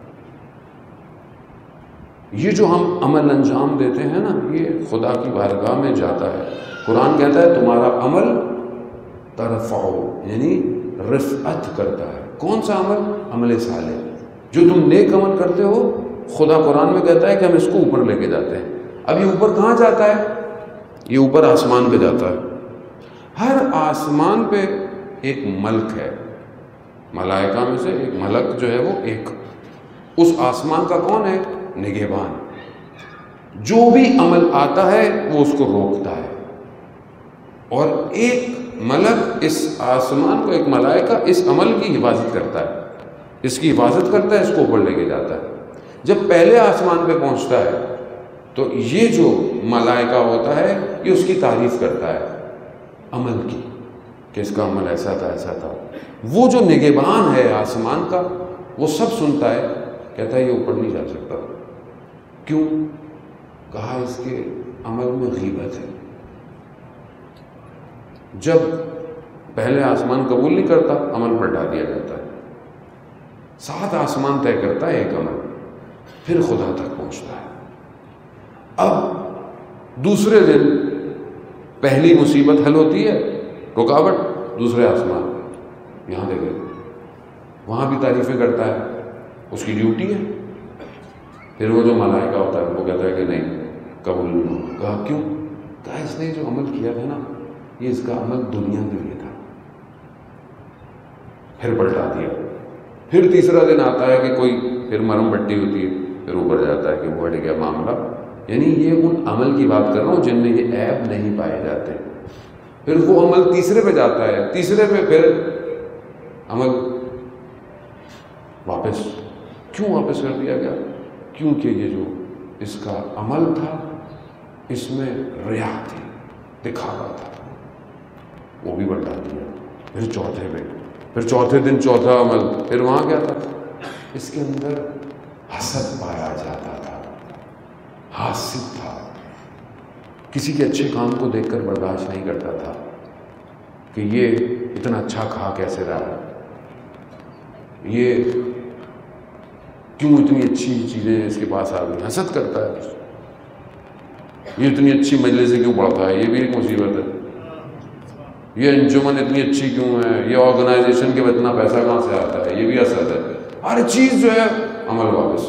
یہ جو ہم عمل انجام دیتے ہیں نا، یہ خدا کی بارگاہ میں جاتا ہے. قرآن کہتا ہے تمہارا عمل ترفعو، یعنی رفعت کرتا ہے. کون سا عمل؟ عمل صالح. جو تم نیک عمل کرتے ہو، خدا قرآن میں کہتا ہے کہ ہم اس کو اوپر لے کے جاتے ہیں. اب یہ اوپر کہاں جاتا ہے؟ یہ اوپر آسمان پہ جاتا ہے. ہر آسمان پہ ایک ملک ہے، ملائکہ میں سے ایک ملک جو ہے وہ ایک. اس آسمان کا کون ہے؟ نگہبان. جو بھی عمل آتا ہے وہ اس کو روکتا ہے. اور ایک ملک اس آسمان کو، ایک ملائکہ اس عمل کی حفاظت کرتا ہے. اس کی حفاظت کرتا ہے، اس کو اوپر لے کے جاتا ہے. جب پہلے آسمان پہ پہنچتا ہے تو یہ جو ملائکہ ہوتا ہے یہ اس کی تعریف کرتا ہے عمل کی، کہ اس کا عمل ایسا تھا ایسا تھا. وہ جو نگہبان ہے آسمان کا، وہ سب سنتا ہے، کہتا ہے یہ اوپر نہیں جا سکتا. کیوں؟ کہا اس کے عمل میں غیبت ہے. جب پہلے آسمان قبول نہیں کرتا، عمل پلٹا دیا جاتا ہے. سات آسمان طے کرتا ہے ایک عمل، پھر خدا تک پہنچتا ہے. اب دوسرے دن پہلی مصیبت حل ہوتی ہے، رکاوٹ دوسرے آسمان. یہاں دیکھیں، وہاں بھی تعریفیں کرتا ہے، اس کی ڈیوٹی ہے. پھر وہ جو ملائکہ ہوتا ہے وہ کہتا ہے کہ نہیں، قبول نہیں ہو. کہا کیوں؟ کہا اس نے جو عمل کیا تھا نا، یہ اس کا عمل دنیا کے لیے تھا. پھر پلٹا دیا. پھر تیسرا دن آتا ہے کہ کوئی پھر مرم پٹی ہوتی ہے، پھر اوپر جاتا ہے کہ وہ ہٹ گیا معاملہ. یعنی یہ ان عمل کی بات کر رہا ہوں جن میں یہ عیب نہیں پائے جاتے. پھر وہ عمل تیسرے پہ جاتا ہے، تیسرے پہ پھر عمل واپس. کیوں واپس کر دیا گیا؟ کیونکہ یہ جو اس کا عمل تھا اس میں ریا تھی، دکھاوا تھا، وہ بھی بڑھا دیا. پھر چوتھے پہ، پھر چوتھے دن چوتھا عمل. پھر وہاں کیا تھا؟ اس کے اندر حسد پایا جاتا تھا، حاسد تھا. کسی کے اچھے کام کو دیکھ کر برداشت نہیں کرتا تھا کہ یہ اتنا اچھا کھا کیسے رہا ہے، یہ کیوں اتنی اچھی چیزیں اس کے پاس آ گئی. حسد کرتا ہے. یہ اتنی اچھی مجلسیں کیوں پڑھتا ہے، یہ بھی ایک مصیبت ہے. یہ انجمن اتنی اچھی کیوں ہے، یہ آرگنائزیشن کے اتنا پیسہ کہاں سے آتا ہے، یہ بھی حسد ہے. ہر چیز جو ہے عمل واپس.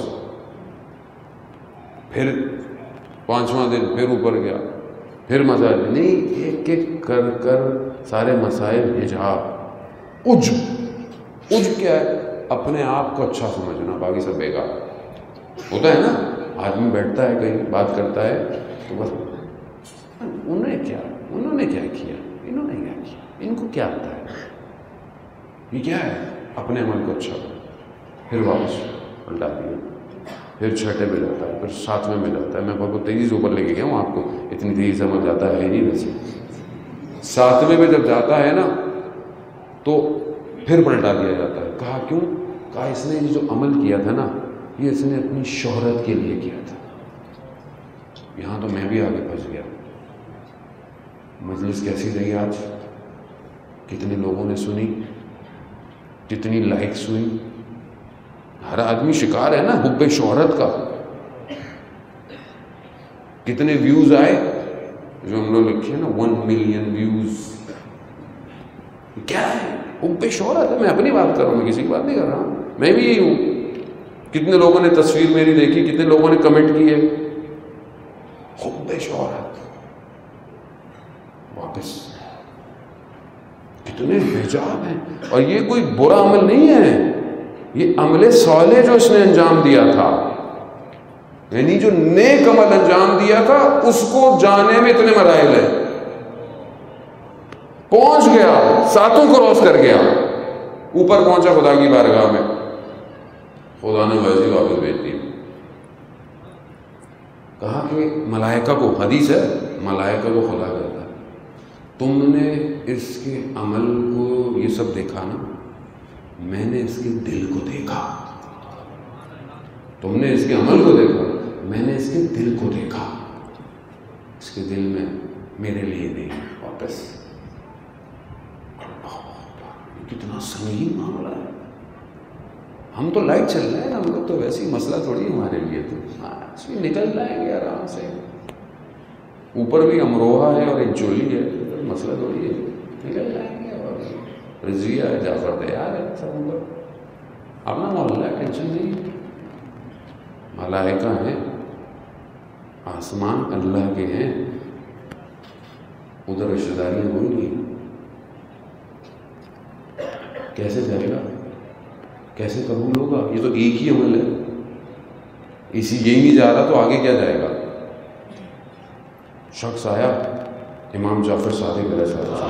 پھر پانچواں دن پھر اوپر گیا، پھر مسائل. نہیں، ایک ایک کر کر سارے مسائل. حجاب، عجب. عجب کیا ہے؟ اپنے آپ کو اچھا سمجھنا، باقی سب بیکار. ہوتا ہے نا، آدمی بیٹھتا ہے کہیں بات کرتا ہے تو بس انہوں نے کیا انہوں نے کیا کیا انہوں نے کیا کیا ان کو کیا آتا ہے، یہ کیا ہے؟ اپنے عمل کو اچھا. پھر واپس پلٹا دیا. پھر چھٹے میں جاتا ہے، پھر ساتویں میں جاتا ہے. میں بہت تیزی سے اوپر لے کے گیا ہوں آپ کو، اتنی تیزی سے عمل جاتا ہے نہیں ویسے. ساتویں میں جب جاتا ہے نا تو پھر پلٹا دیا جاتا ہے. کہا کیوں؟ کہا اس نے یہ جو عمل کیا تھا نا، یہ اس نے اپنی شہرت کے لیے کیا تھا. یہاں تو میں بھی آگے پھنس گیا. مجلس کیسی رہی آج؟ کتنے لوگوں نے سنی، کتنی لائکس ہوئی. ہر آدمی شکار ہے نا حب شہرت کا. کتنے ویوز آئے؟ جو ہم لوگ لکھے ہیں نا ون ملین ویوز. کیا ہے؟ حب شہرت ہے. میں اپنی بات کر رہا ہوں، میں کسی کی بات نہیں کر رہا ہوں. میں بھی یہی ہوں. کتنے لوگوں نے تصویر میری دیکھی، کتنے لوگوں نے کمنٹ کیے. حب شہرت. واپس کتنے حجاب ہیں. اور یہ کوئی برا عمل نہیں ہے، یہ عمل صالح جو اس نے انجام دیا تھا، یعنی جو نیک عمل انجام دیا تھا اس کو جانے میں اتنے مراحل ہیں. پہنچ گیا، ساتوں کراس کر گیا، اوپر پہنچا خدا کی بارگاہ میں. خدا نے ویسے واپس بھیج دی. کہا کہ ملائکہ کو، حدیث ہے، ملائکہ کو خدا کہتا ہے تم نے اس کے عمل کو یہ سب دیکھا نا، میں نے اس کے دل کو دیکھا. تم نے اس کے عمل کو دیکھا، میں نے اس کے دل کو دیکھا. اس کے دل میں میرے لیے نہیں واپس. کتنا سنگین معاملہ ہے. ہم تو لائٹ چل رہے ہیں نا، ہم لوگ تو ویسی مسئلہ تھوڑی ہے ہمارے لیے. تو اس میں نکل جائیں گے آرام سے. اوپر بھی امروہا ہے اور ایک چولی ہے، تو مسئلہ تھوڑی ہے، نکل جائیں گے. اور رضویہ ہے، جعفر تیار ہے، سب اوپر اپنا محلہ ہے، ٹینشن نہیں. ملائکہ ہیں، آسمان اللہ کے ہیں، ادھر رشتہ داریاں کوئی نہیں. کیسے جائے گا، کیسے قبول ہوگا؟ یہ تو ایک ہی عمل ہے. اسی یہ نہیں جا رہا تو آگے کیا جائے گا؟ شخص آیا امام جعفر صادق علیہ السلام،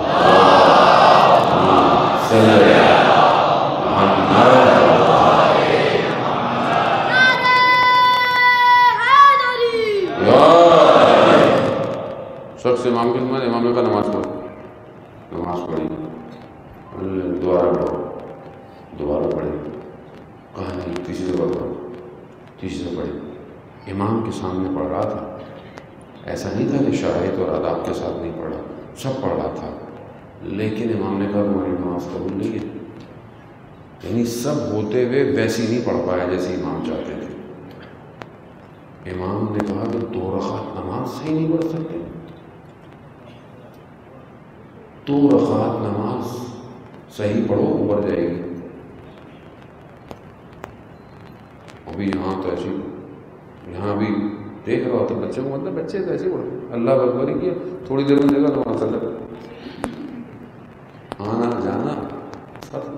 شخص امام کے خدمت، امام نے کہا نماز پڑھو. نماز پڑھی، دوبارہ پڑھو، دوبارہ پڑھی. کہا نہیں، تیسری دفعہ پڑھو، تیسری دفعہ پڑھی. امام کے سامنے پڑھ رہا تھا. ایسا نہیں تھا کہ شاہد اور آداب کے ساتھ نہیں پڑھا، سب پڑھ رہا تھا. لیکن امام نے کہا تمہاری نماز قبول نہیں ہے. یعنی سب ہوتے ہوئے ویسی نہیں پڑھ پایا جیسے امام چاہتے تھے. امام نے کہا کہ دو رکعت نماز صحیح نہیں پڑھ سکتے؟ دو رکعت نماز صحیح پڑھو، اوپر جائے گی. ابھی یہاں تو ایسی، یہاں ابھی دیکھ رہا ہوتا بچوں کو، مطلب بچے تو ایسے پڑھتے، اللہ اکبر ہی کیا، تھوڑی دیر میں دیکھا تو وہاں سے آنا جانا سب.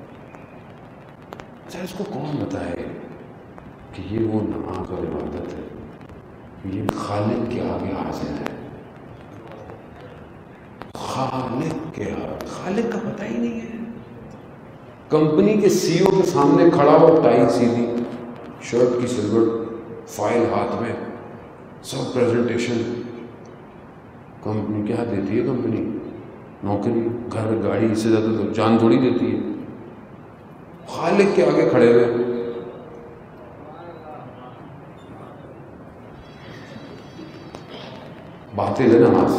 اچھا اس کو کون بتائے کہ یہ وہ نماز اور عبادت ہے، یہ خالق کے آگے حاضر ہے. خالق کے آگے، خالق کا پتہ ہی نہیں ہے. کمپنی کے سی او کے سامنے کھڑا ہو، ٹائی سیدھی، شرٹ کی سلوٹ، فائل ہاتھ میں، سب پریزنٹیشن. کمپنی کیا دیتی ہے؟ کمپنی نوکری، گھر، گاڑی، اس سے زیادہ تو جان تھوڑی دیتی ہے. خالق کے آگے کھڑے ہوئے. باطل ہے نماز.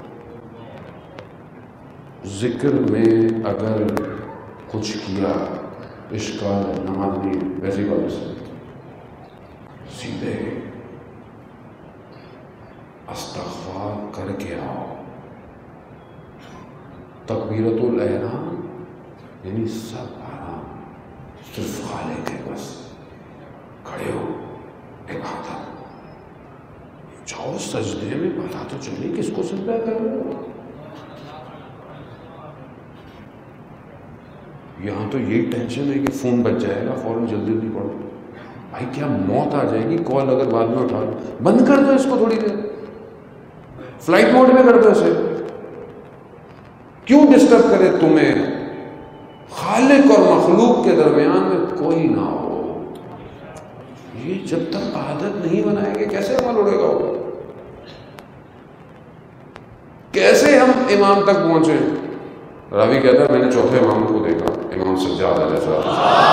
ذکر میں اگر کچھ کیا اشکال ہے، نماز نہیں. ویسی بات سے سیدھے استغفار کر کے آؤ. تکبیرت الاحرام یعنی سب آرام، صرف خالق ہے. بس کھڑے ہو، عبادت. جاؤ سجدے میں، پتا تو چلے کس کو سجدہ کر رہے ہو. یہاں تو یہی ٹینشن ہے کہ فون بچ جائے گا، فوراً جلدی جلدی پڑھو. بھائی کیا موت آ جائے گی، کال اگر بعد میں اٹھا لو، بند کر دو اس کو تھوڑی دیر، فلائٹ موڈ میں کر دو اسے. کیوں ڈسٹرب کرے تمہیں؟ خالق اور مخلوق کے درمیان میں کوئی نہ ہو. یہ جب تک عادت نہیں بنائیں گے کیسے عمل اڑے گا؟ کیسے ہم امام تک پہنچے؟ راوی کہتا ہے میں نے چوتھے امام کو دیکھا، امام سجاد علیہ السلام.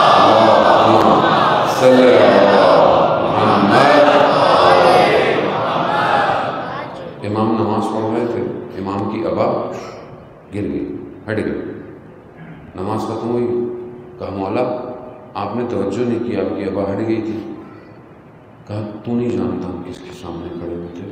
امام نماز پڑھ رہے تھے، امام کی ابا گر گئی، ہٹ گئی. نماز ختم ہوئی، کہا مولا آپ نے توجہ نہیں کی، آپ کی ابا ہٹ گئی تھی. کہا تو نہیں جانتا ہم کس کے سامنے کھڑے ہوئے تھے؟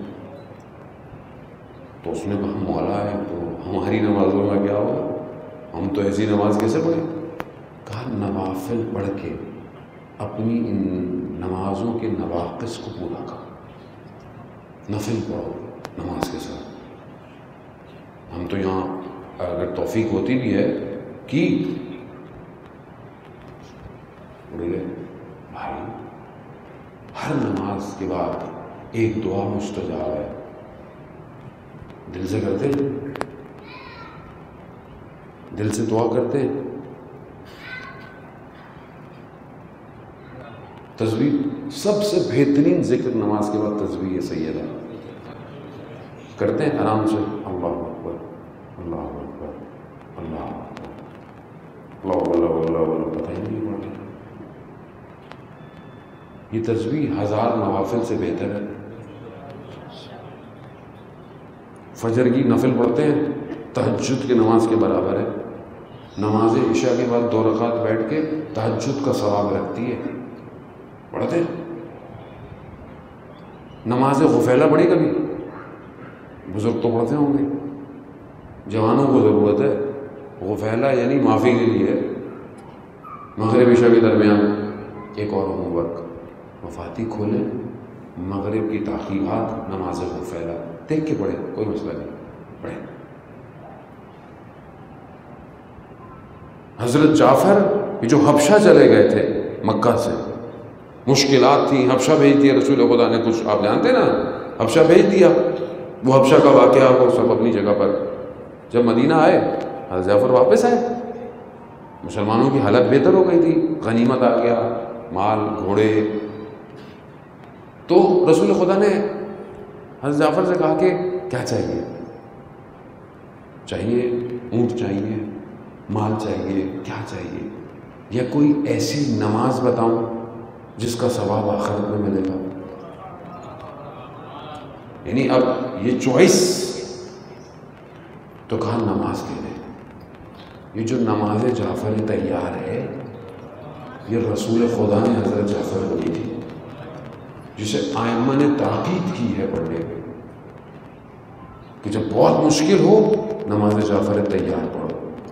تو اس نے کہا مولا ہے تو ہماری نمازوں میں کیا ہوگا، ہم تو ایسی نماز کیسے پڑھیں؟ کہا نوافل پڑھ کے اپنی ان نمازوں کے نواقص کو پورا کر. نفل پڑھو نماز کے ساتھ. ہم تو یہاں اگر توفیق ہوتی بھی ہے کی اڑ گئے. بھائی ہر نماز کے بعد ایک دعا مستجاب ہے، دل سے کرتے ہیں، دل سے دعا کرتے ہیں. تسبیح سب سے بہترین ذکر نماز کے بعد تسبیح سیدہ کرتے ہیں آرام سے، اللہ اکبر اللہ اکبر اللہ اکبر اللہ اللہ اللہ اللہ، پتہ ہی نہیں پڑ گیا۔ یہ تسبیح ہزار نوافل سے بہتر ہے۔ فجر کی نفل پڑھتے ہیں، تہجد کی نماز کے برابر ہے۔ نماز عشاء کے بعد دو رکعت بیٹھ کے تہجد کا ثواب رکھتی ہے، پڑھتے ہیں۔ نماز غفیلہ پڑھی کبھی؟ بزرگ تو پڑھتے ہوں گے، جوانوں کو ضرورت ہے۔ غفیلہ یعنی معافی کے لیے مغرب عشاء کے درمیان ایک اور ہوم ورک، مفاتی کھولیں، مغرب کی تحقیقات، نماز غفیلہ دیکھ کے پڑھیں، کوئی مسئلہ نہیں، پڑھیں۔ حضرت جعفر یہ جو حبشہ چلے گئے تھے مکہ سے، مشکلات تھیں، حبشہ بھیج دیا رسول خدا نے، کچھ آپ جانتے نا، حبشہ بھیج دیا۔ وہ حبشہ کا واقعہ وہ سب اپنی جگہ پر۔ جب مدینہ آئے حضرت جعفر واپس آئے، مسلمانوں کی حالت بہتر ہو گئی تھی، غنیمت آ گیا، مال، گھوڑے۔ تو رسول خدا نے حضرت جعفر سے کہا کہ کیا چاہیے؟ چاہیے اونٹ چاہیے، مال چاہیے، کیا چاہیے؟ یا کوئی ایسی نماز بتاؤں جس کا ثواب آخرت میں ملے گا؟ یعنی اب یہ چوائس، تو کہا نماز کے دیں۔ یہ جو نماز جعفر تیار ہے یہ رسول خدا نے حضرت جعفر کو دی تھی، جسے ائمہ نے تاکید کی ہے پڑھنے پہ کہ جب بہت مشکل ہو نماز جعفر تیار پڑھو۔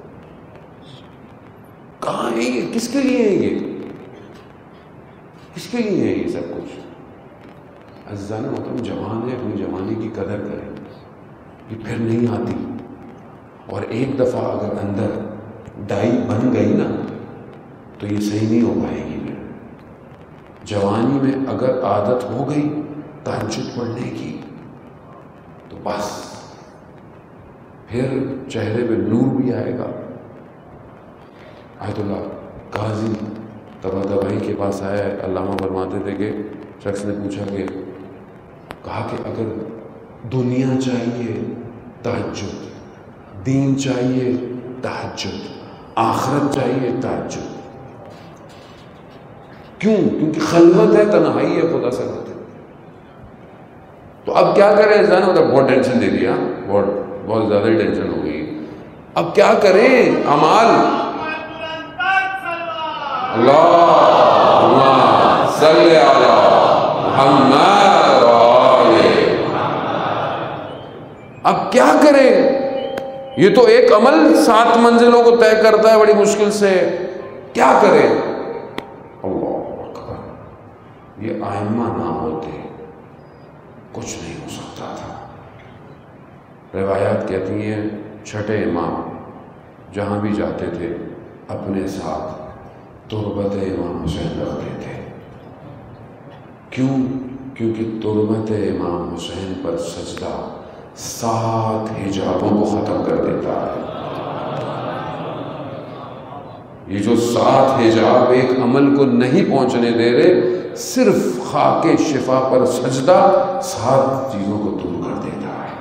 کہاں ہے یہ؟ کس کے لیے ہے یہ؟ کس کے لیے ہے یہ سب کچھ؟ عزیزان محترم، جوان ہے، اپنی جوانی کی قدر کریں، یہ پھر نہیں آتی۔ اور ایک دفعہ اگر اندر ڈائی بن گئی نا تو یہ صحیح نہیں ہو پائے گی۔ پھر جوانی میں اگر عادت ہو گئی تہجد پڑھنے کی تو بس پھر چہرے پہ نور بھی آئے گا۔ آیت اللہ قاضی طباطبائی کے پاس آیا، علامہ فرماتے تھے کہ شخص نے پوچھا کہ کہا کہ اگر دنیا چاہیے تہجد، دین چاہیے تہجد، آخرت چاہیے تہجد، کیوں؟ کیونکہ خلوت ہے، تنہائی ہے، خدا سے بات ہے۔ تو اب کیا کریں؟ جانا مطلب بہت ٹینشن دے دیا، بہت بہت زیادہ ہی ٹینشن ہو گئی۔ اب کیا کریں؟ اعمال، اللہم صلی علی محمد وآلہ۔ اب کیا کریں؟ یہ تو ایک عمل سات منزلوں کو طے کرتا ہے بڑی مشکل سے، کیا کریں؟ اللہ اکبر، یہ ائمہ نہ ہوتے کچھ نہیں ہو سکتا تھا۔ روایات کہتی ہیں چھٹے امام جہاں بھی جاتے تھے اپنے ساتھ تربت امام حسین رکھتے تھے۔ کیوں؟ کیونکہ تربت امام حسین پر سجدہ سات حجابوں کو ختم کر دیتا ہے۔ یہ جو سات حجاب ایک عمل کو نہیں پہنچنے دے رہے، صرف خاک شفا پر سجدہ سات چیزوں کو دور کر دیتا ہے۔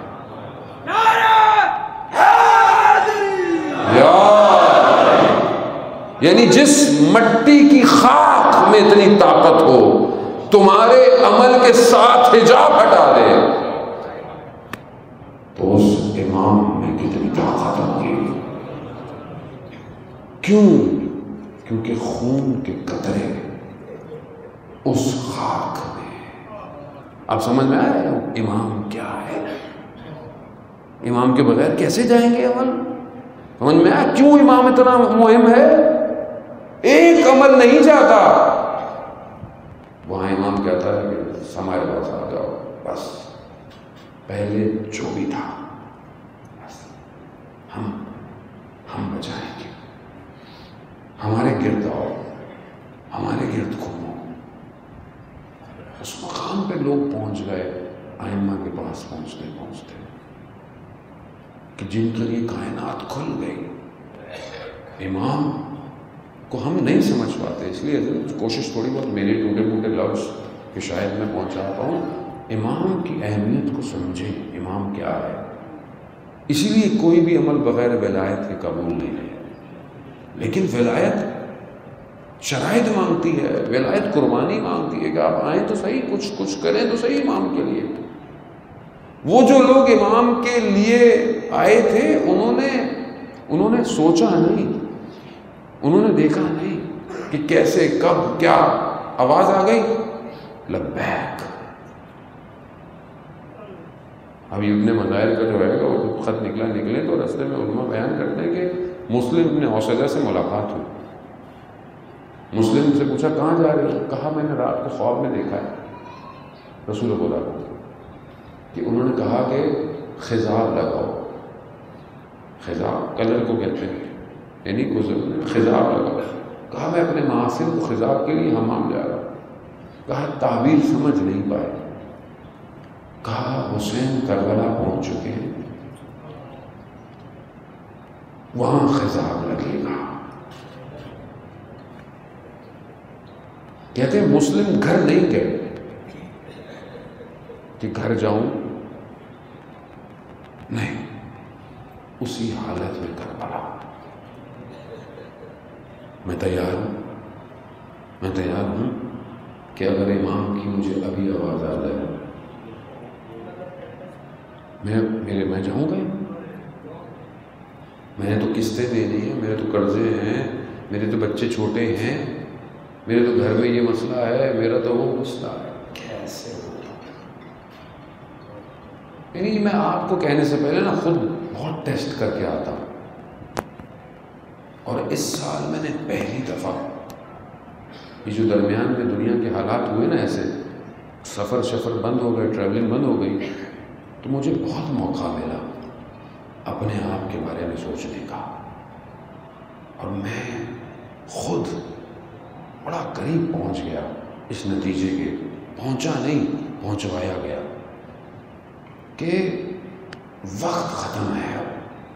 یعنی جس مٹی کی خاک میں اتنی طاقت ہو تمہارے عمل کے ساتھ حجاب ہٹا دے تو اس امام میں کتنی طاقت ہوگی۔ کیوں؟ کیونکہ خون کے قطرے اس خاک میں۔ اب سمجھ میں آیا امام کیا ہے؟ امام کے بغیر کیسے جائیں گے عمل؟ سمجھ میں آیا کیوں امام اتنا مہم ہے؟ ایک عمل نہیں جاتا، وہاں امام کہتا ہے کہ ہمارے پاس آ جاؤ، بس پہلے جو بھی تھا بس ہم ہم بچائیں گے، ہمارے گرد آؤ، ہمارے گرد گھومو۔ اس مقام پہ لوگ پہنچ گئے ائمہ کے پاس پہنچتے پہنچتے کہ جن کے لیے کائنات کھل گئی۔ امام کو ہم نہیں سمجھ پاتے، اس لیے کوشش تھوڑی بہت میری ٹوٹے موٹے لفظ کہ شاید میں پہنچا پاؤں. امام کی اہمیت کو سمجھیں، امام کیا ہے. اسی لیے کوئی بھی عمل بغیر ولایت کے قبول نہیں ہے. لیکن ولایت شرائط مانگتی ہے، ولایت قربانی مانگتی ہے کہ آپ آئیں تو صحیح، کچھ کچھ کریں تو صحیح امام کے لیے. وہ جو لوگ امام کے لیے آئے تھے انہوں نے انہوں نے سوچا نہیں، انہوں نے دیکھا نہیں کہ کیسے کب کیا آواز آ گئی لبیک. اب یہ ابن مظاہر کا جو ہے وہ خط نکلا نکلے تو رستے میں علماء بیان کرتے ہیں کہ مسلم ابن اوسجہ سے ملاقات ہوئی. مسلم سے پوچھا کہاں جا رہے ہو؟ کہا میں نے رات کو خواب میں دیکھا ہے رسول خدا کو کہ انہوں نے کہا کہ خضاب لگاؤ. خضاب کلر کو کہتے ہیں، یعنی خضاب لگاؤ. کہا میں اپنے محاسن کو خضاب کے لیے حمام جا رہا. کہا تعبیر سمجھ نہیں پائے. کہا حسین کربلا پہنچ چکے ہیں، وہاں خضاب لگے گا. کہتے ہیں مسلم گھر نہیں گئے کہ گھر جاؤں، نہیں، اسی حالت میں کربلا. میں تیار ہوں میں تیار ہوں کہ اگر امام کی مجھے ابھی آواز آ جائے میں میرے میں جاؤں گا. میں نے تو قسطیں دینی ہیں، میرے تو قرضے ہیں، میرے تو بچے چھوٹے ہیں، میرے تو گھر میں یہ مسئلہ ہے، میرا تو وہ مسئلہ ہے. کیسے ہوگا؟ یعنی میں آپ کو کہنے سے پہلے نا خود بہت ٹیسٹ کر کے آتا ہوں. اور اس سال میں نے پہلی دفعہ یہ جو درمیان میں دنیا کے حالات ہوئے نا، ایسے سفر شفر بند ہو گئے، ٹریولنگ بند ہو گئی، تو مجھے بہت موقع ملا اپنے آپ کے بارے میں سوچنے کا. اور میں خود بڑا قریب پہنچ گیا اس نتیجے کے، پہنچا نہیں پہنچوایا گیا کہ وقت ختم ہے. اب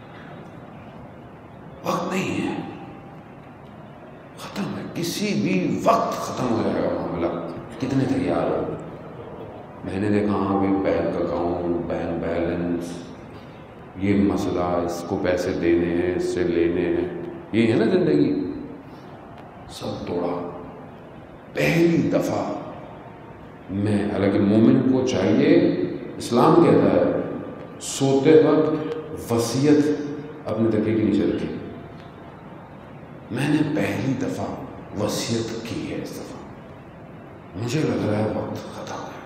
وقت نہیں ہے، ختم ہے. کسی بھی وقت ختم ہو جائے گا معاملہ. کتنے تیار ہو؟ میں نے دیکھا ہاں بھی بینک اکاؤنٹ، بینک بیلنس، یہ مسئلہ، اس کو پیسے دینے ہیں، اس سے لینے ہیں، یہ ہے نا زندگی. سب توڑا. پہلی دفعہ میں، حالانکہ مومن کو چاہیے، اسلام کہتا ہے سوتے وقت وصیت اپنے تکیے کے نیچے رکھی. میں نے پہلی دفعہ وصیت کی ہے. اس دفعہ مجھے لگ رہا ہے وقت ختم ہے،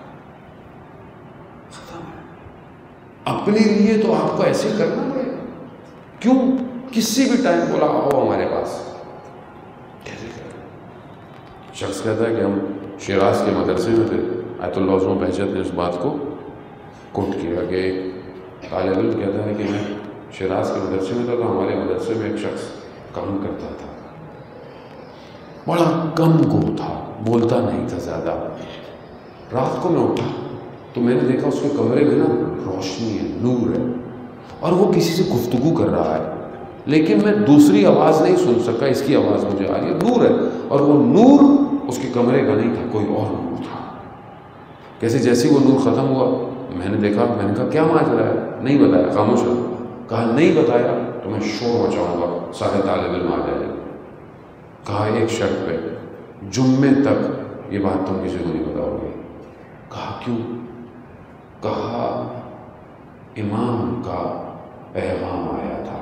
ختم ہے. اپنے لیے تو آپ کو ایسے کرنا پڑے گا. کیوں؟ کسی بھی ٹائم بولا آؤ ہمارے پاس، کیسے کریں؟ شخص کہتا ہے کہ ہم شیراز کے مدرسے میں تھے. آیت اللہ عظمہ بہجت نے اس بات کو کوٹ کیا کہ ایک طالب علم کہتا ہے کہ میں شیراز کے مدرسے میں تھا تو ہمارے مدرسے میں ایک شخص کام کرتا تھا، بڑا کم گو تھا، بولتا نہیں تھا زیادہ. رات کو میں اٹھا تو میں نے دیکھا اس کے کمرے میں نا روشنی ہے، نور ہے، اور وہ کسی سے گفتگو کر رہا ہے، لیکن میں دوسری آواز نہیں سن سکا، اس کی آواز مجھے آ رہی ہے. نور ہے، اور وہ نور اس کے کمرے کا نہیں تھا، کوئی اور نور تھا. کیسے جیسے وہ نور ختم ہوا میں نے دیکھا، میں نے کہا کیا ماجرا ہے؟ نہیں بتایا، خاموش ہے. کہا نہیں بتایا تو میں شور مچاؤں گا، سارے طالب علم آ جائیں گے. کہا ایک شرط پہ، جمعے تک یہ بات تم کسی کو نہیں بتاؤ گے. کہا کیوں؟ کہا امام کا پیغام آیا تھا.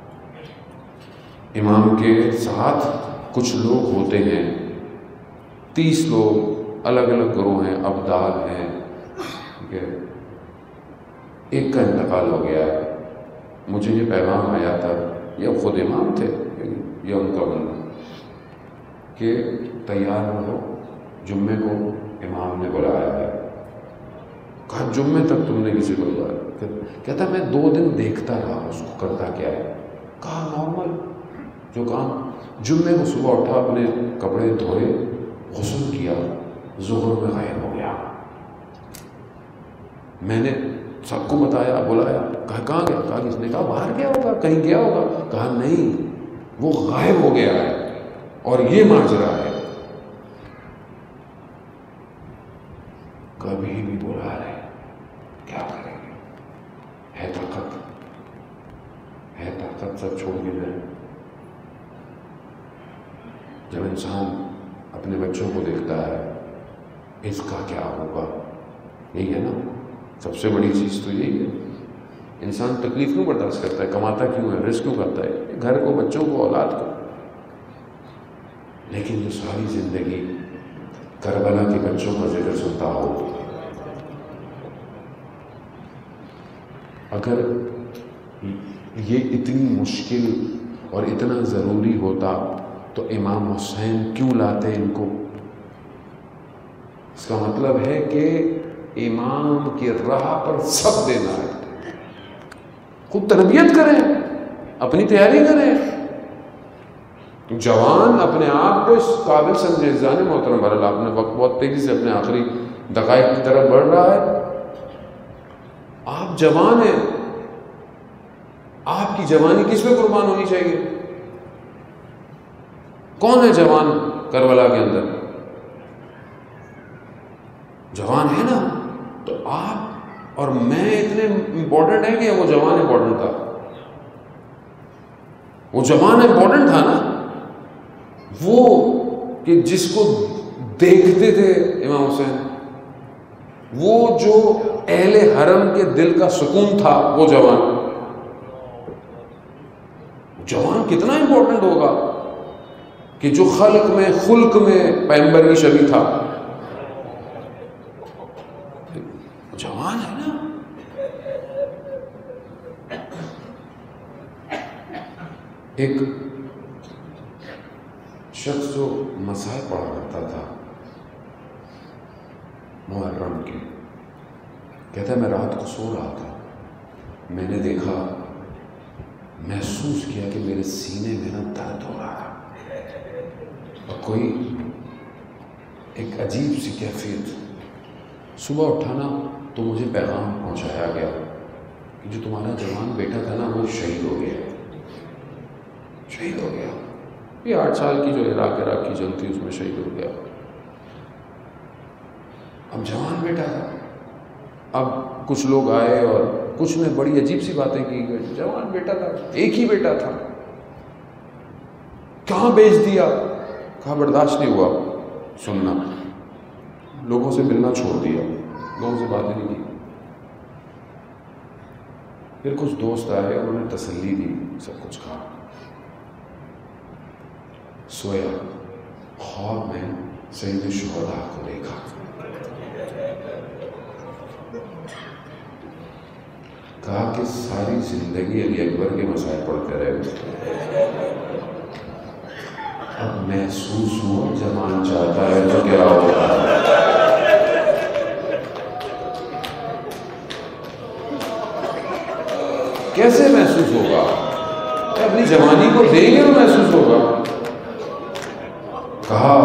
امام کے ساتھ کچھ لوگ ہوتے ہیں، تیس لوگ، الگ الگ گروہ ہیں، ابدال ہیں، ٹھیک ہے. ایک کا انتقال ہو گیا ہے، مجھے یہ پیغام آیا تھا، یہ خود امام تھے یہ ان کا بندہ، کہ تیار رہو، جمعے کو امام نے بلایا ہے. کہا جمعے تک تم نے کسی کو بلایا؟ کہتا میں دو دن دیکھتا رہا اس کو کرتا کیا ہے. کہا نارمل جو کام. جمعے کو صبح اٹھا، اپنے کپڑے دھوئے، غسل کیا، ظہر میں غائب ہو گیا. میں نے سب کو بتایا، بلایا، کہا کہاں گیا؟ کہا کس نے؟ کہا باہر گیا ہوگا، کہیں گیا ہوگا. کہا نہیں، وہ غائب ہو گیا ہے. اور یہ ماجرا ہے. کبھی بھی بلا رہے کیا کریں گے؟ ہے طاقت ہے طاقت سب چھوڑ کے جائیں. جب انسان اپنے بچوں کو دیکھتا ہے اس کا کیا ہوگا، یہی ہے نا سب سے بڑی چیز تو یہی ہے. انسان تکلیف کیوں برداشت کرتا ہے، کماتا کیوں ہے، رزق کیوں کرتا ہے؟ گھر کو، بچوں کو، اولاد کو. لیکن جو ساری زندگی کربلا کے بچوں کا ذکر سنتا ہو، اگر یہ اتنی مشکل اور اتنا ضروری ہوتا تو امام حسین کیوں لاتے ان کو؟ اس کا مطلب ہے کہ امام کی راہ پر سب دینا ہے. خود تربیت کریں، اپنی تیاری کریں. جوان اپنے آپ کو اس قابل سمجھے. جان محترم بہرحال آپ نے وقت بہت تیزی سے اپنے آخری دقائق کی طرف بڑھ رہا ہے. آپ جوان ہیں، آپ کی جوانی کس پہ قربان ہونی چاہیے؟ کون ہے جوان کربلا کے اندر؟ جوان ہے نا. تو آپ اور میں اتنے امپورٹنٹ ہیں کہ وہ جوان امپورٹنٹ تھا؟ وہ جوان امپورٹنٹ تھا نا، وہ کہ جس کو دیکھتے تھے امام حسین، وہ جو اہل حرم کے دل کا سکون تھا، وہ جوان. جوان کتنا امپورٹنٹ ہوگا کہ جو خلق میں، خلق میں پیغمبر کی شبیہ تھا. جوان ہے نا. ایک شخص جو مسائل پڑھا کرتا تھا محرم کے، کہتا ہے میں رات کو سو رہا تھا، میں نے دیکھا، محسوس کیا کہ میرے سینے میں نا درد ہو رہا اور کوئی ایک عجیب سی کیفیت. صبح اٹھانا تو مجھے پیغام پہنچایا گیا کہ جو تمہارا جوان بیٹا تھا نا وہ شہید ہو گیا. شہید ہو گیا. یہ آٹھ سال کی جو عراق عراق کی جنگ تھی اس میں شہید ہو گیا. اب جوان بیٹا تھا. اب کچھ لوگ آئے اور کچھ نے بڑی عجیب سی باتیں کی. جوان بیٹا تھا، ایک ہی بیٹا تھا، کہاں بیچ دیا؟ کہاں برداشت نہیں ہوا سننا. لوگوں سے ملنا چھوڑ دیا، لوگوں سے باتیں نہیں کی. پھر کچھ دوست آئے، انہوں نے تسلی دی، سب کچھ کہا. سویا، خواب میں سید الشہداء کو دیکھا. کہا کہ ساری زندگی علی اکبر کے مسائل پڑھتے رہے، اب محسوس ہوا جوان چاہتا ہے تو کیا ہوگا. کیسے محسوس ہوگا؟ اپنی جوانی کو دیں گے تو محسوس ہوگا. کہا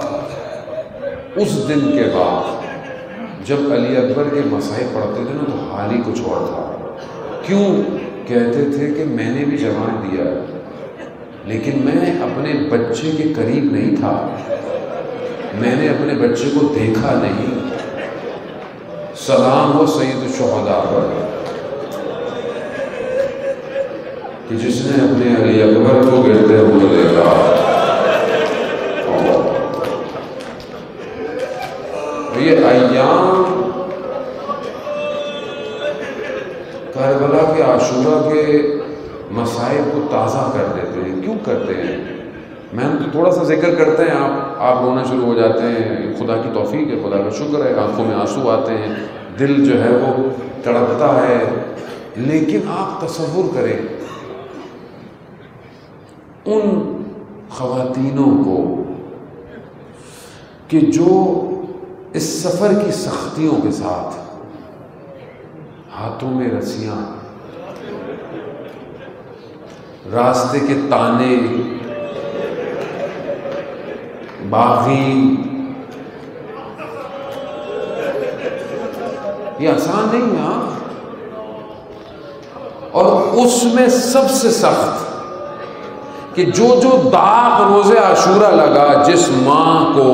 اس دن کے بعد جب علی اکبر کے مسائل پڑھتے تھے نا تو حال ہی کچھ اور تھا. کیوں؟ کہتے تھے کہ میں نے بھی جوان دیا لیکن میں اپنے بچے کے قریب نہیں تھا، میں نے اپنے بچے کو دیکھا نہیں. سلام ہو سید الشہداء پر کہ جس نے اپنے علی اکبر کو گرتے ہوئے دیکھا. یہ ایام کربلا کے عاشورہ کے مسائل کو تازہ کر دیتے ہیں. کیوں کرتے ہیں؟ میں تو تھوڑا سا ذکر کرتے ہیں، آپ آپ رونا شروع ہو جاتے ہیں. خدا کی توفیق ہے، خدا کا شکر ہے، آنکھوں میں آنسو آتے ہیں، دل جو ہے وہ تڑپتا ہے. لیکن آپ تصور کریں ان خواتینوں کو کہ جو اس سفر کی سختیوں کے ساتھ ہاتھوں میں رسیاں، راستے کے تانے، باغی، یہ آسان نہیں ہے. اور اس میں سب سے سخت کہ جو جو داغ روز عاشورہ لگا جس ماں کو،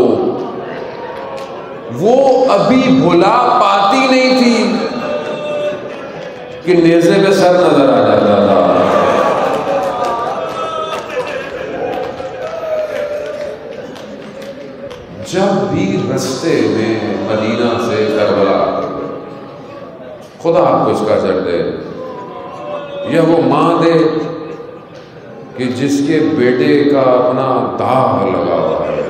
وہ ابھی بھلا پاتی نہیں تھی کہ نیزے پہ سر نظر آ جاتا تھا۔ جب بھی رستے میں مدینہ سے کربلا، خدا آپ کو اس کا اجر دے، یا وہ ماں دے کہ جس کے بیٹے کا اپنا داغ لگا ہوا ہے،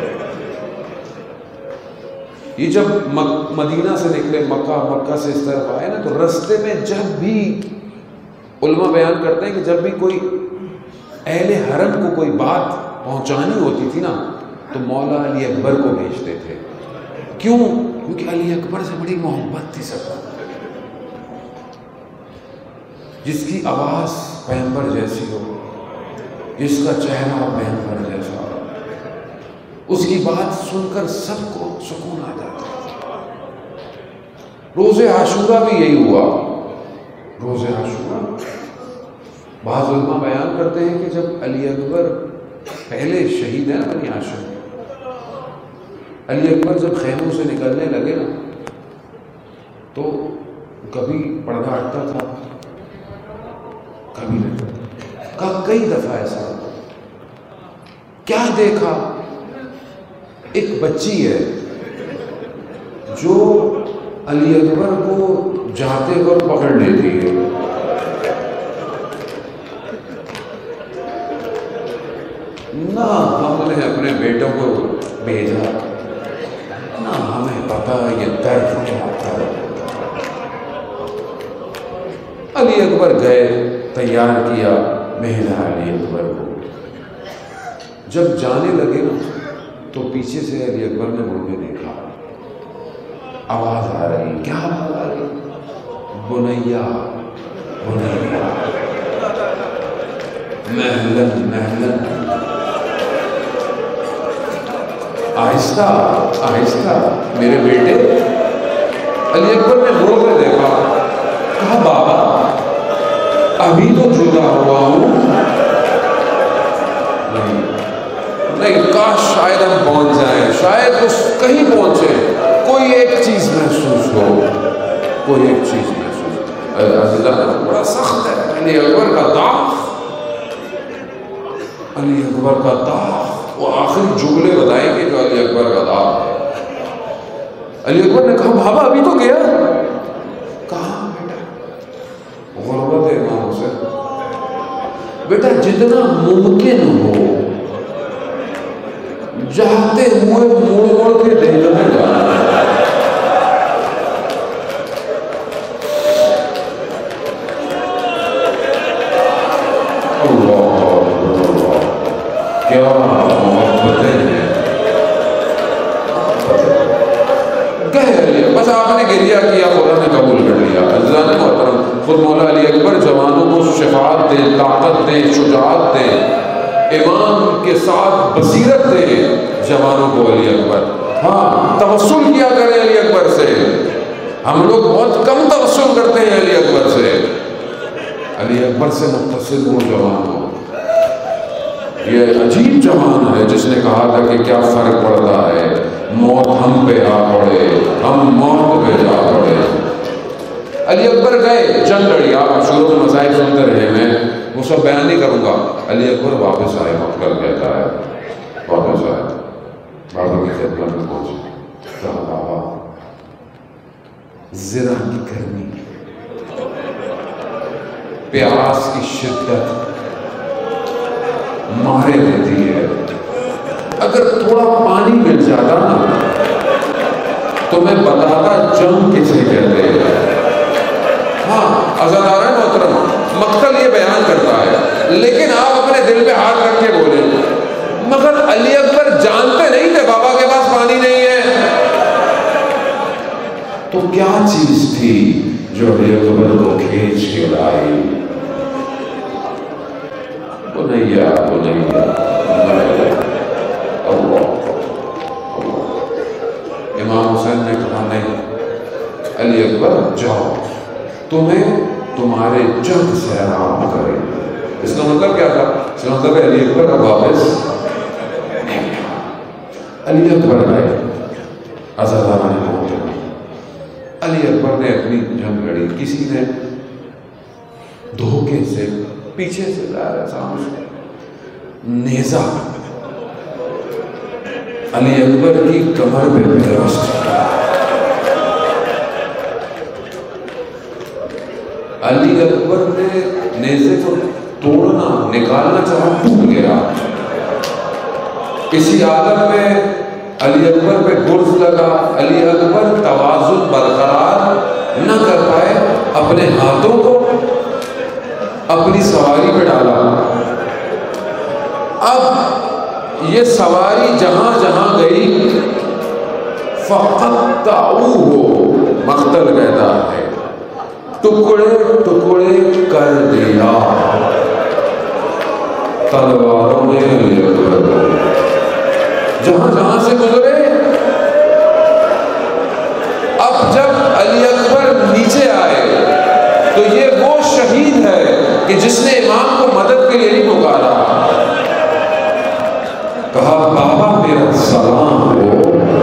یہ جب مدینہ سے نکلے مکہ، مکہ سے اس طرف آئے نا، تو رستے میں جب بھی علماء بیان کرتے ہیں کہ جب بھی کوئی اہل حرم کو کوئی بات پہنچانی ہوتی تھی نا تو مولا علی اکبر کو بھیجتے تھے۔ کیوں؟ کیونکہ علی اکبر سے بڑی محبت تھی سب کو، جس کی آواز پیغمبر جیسی ہو، جس کا چہرہ پیغمبر جیسا ہو، اس کی بات سن کر سب کو سکون آ جاتا ہے۔ روز عاشورہ بھی یہی ہوا۔ روز عاشورہ بعض علماء بیان کرتے ہیں کہ جب علی اکبر پہلے شہید ہیں بنی ہاشم، علی اکبر جب خیموں سے نکلنے لگے نا تو کبھی پردہ ہٹتا تھا، کبھی نہیں، کا کئی دفعہ ایسا ہوتا۔ کیا دیکھا؟ ایک بچی ہے جو علی اکبر کو جاتے وقت پکڑ لیتی ہے، نہ ہم نے اپنے بیٹوں کو بھیجا، نہ ہمیں پتا یہ درد کیا تھا۔ علی اکبر گئے، تیار کیا مہدہ علی اکبر کو، جب جانے لگے نا تو پیچھے سے علی اکبر نے مڑ کے دیکھا، آواز آ رہی، کیا آواز آ رہی؟ بنیا بنیا محلن محلن، آہستہ آہستہ میرے بیٹے۔ علی اکبر نے مڑ کے دیکھا، کہا بابا ابھی تو جدا ہوا ہوں، نہیں نہیں، کاش شاید ہم پہنچ جائیں، شاید اس کہیں پہنچے، کوئی ایک چیز محسوس ہو، کوئی ایک چیز محسوس۔ عزیزان بڑا سخت ہے علی اکبر کا داغ، علی اکبر کا داغ، وہ آخری جملے بتائیں گے جو علی اکبر کا داغ ہے۔ علی اکبر نے کہا بابا ابھی تو گیا، کہاں بیٹا؟ غربت ہے امام حسین، بیٹا جتنا ممکن ہو جاتے ہوئے موڑ موڑ کے دیکھنے میں جانا۔ اللہ اللہ، کیا محبتیں ہیں، بس آپ نے گریہ کیا، خدا نے قبول کر لیا۔ عزیزان محترم، خود مولا علی اکبر جوانوں کو شفاعت دیں، طاقت دیں، شجاعت دیں، ایمان کے ساتھ بصیرت دیں جوانوں کو علی اکبر۔ ہاں توسل کیا کریں علی اکبر سے، ہم لوگ بہت کم توسل کرتے ہیں علی اکبر سے۔ علی اکبر سے متصل ہو جوانوں، یہ عجیب جوان ہے جس نے کہا تھا کہ کیا فرق پڑتا ہے، موت ہم پہ آ پڑے، ہم موت پہ جا پڑے۔ علی اکبر گئے، جنگ لڑی، آپ شروع میں مسائل سنتے رہے، میں وہ سب بیان نہیں کروں گا۔ علی اکبر واپس آئے، مقتل کہتا ہے، واپس آئے، بابا کی خدمت میں پہنچے، کہا بابا زرہ کی گرمی، پیاس کی شدت مارے دیتی ہے، اگر تھوڑا پانی مل جاتا نا تو میں بتاتا جنگ کسے کہتے ہیں۔ ہاں عزادارہ محترم، مقتل یہ بیان کرتا ہے، لیکن آپ اپنے دل پہ ہاتھ رکھ کے بولیں، مگر علی اکبر جانتے نہیں تھے بابا کے پاس پانی نہیں ہے، تو کیا چیز تھی جو علی اکبر کو کھینچ کے لائی؟ بنیا بنیا اللہ۔ امام حسین نے کہا نہیں علی اکبر جاؤ، تمہیں تمہارے جد سیراب کرے۔ اس کا مطلب کیا تھا؟ اس کا مطلب ہے علی اکبر اب واپس علی اکبر آئے عزاداران محترم. علی اکبر نے اپنی جنگ لڑی. کسی نے دھوکے سے پیچھے سے لایا سامنے نیزہ علی اکبر کی کمر پہ پیوست. علی اکبر نے نیزے کو توڑنا نکالنا چاہا, ٹوٹ گیا. اسی عالم میں علی اکبر پہ گرز لگا. علی اکبر توازن برقرار نہ کر پائے, اپنے ہاتھوں کو اپنی سواری پہ ڈالا. اب یہ سواری جہاں جہاں گئی فَقَطَّعُوهُ, مقتل کہتا ہے ٹکڑے ٹکڑے کر دیا تلواروں نے علی اکبر کو. جہاں جہاں سے گزرے. اب جب علی اکبر نیچے آئے تو یہ وہ شہید ہے کہ جس نے امام کو مدد کے لیے نہیں پکارا. کہا بابا میرا سلام ہو.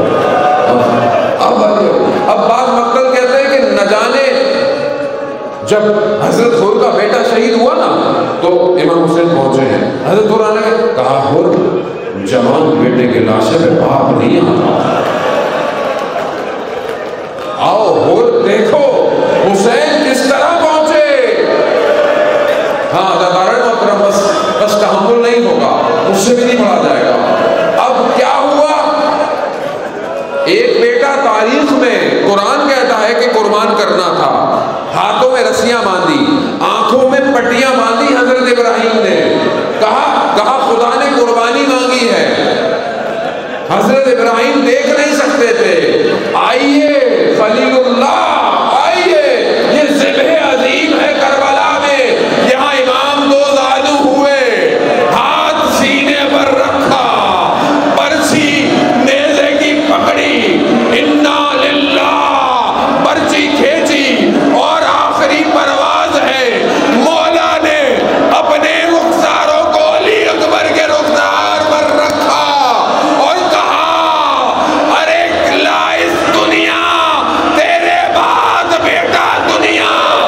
اب اب بعض مقتل کہتے ہیں کہ نہ جانے جب حضرت حر کا بیٹا شہید ہوا نا تو امام حسین پہنچے ہیں. حضرت حر نے کہا حر جوان بیٹے کے لاشے پہ باپ نہیں آتا, آؤ حر دیکھو حسین کس طرح پہنچے. ہاں دارائن محترم بس بس تحمل نہیں ہوگا, اس سے بھی نہیں پڑھا جائے گا. اب کیا ہوا, ایک بیٹا تاریخ میں قرآن کہتا ہے کہ قربان کرنا تھا, ہاتھوں میں رسیاں باندھی, آنکھوں میں پٹیاں باندھی حضرت ابراہیم نے. کہا کہا خدا نے قربانی مانگی ہے. حضرت ابراہیم دیکھ نہیں سکتے تھے. آئیے خلیل اللہ آئیے, یہ ذبح عظیم ہے کربلا میں. یہاں امام دو زانو ہوئے, ہاتھ سینے پر رکھا, پرچی نیزے کی پکڑی, انا للہ پرچی کھینچی, اور آخری پرواز ہے. مولا نے اپنے رخساروں کو علی اکبر کے رخسار پر رکھا اور کہا ارے لا اس دنیا تیرے بعد بیٹا دنیا.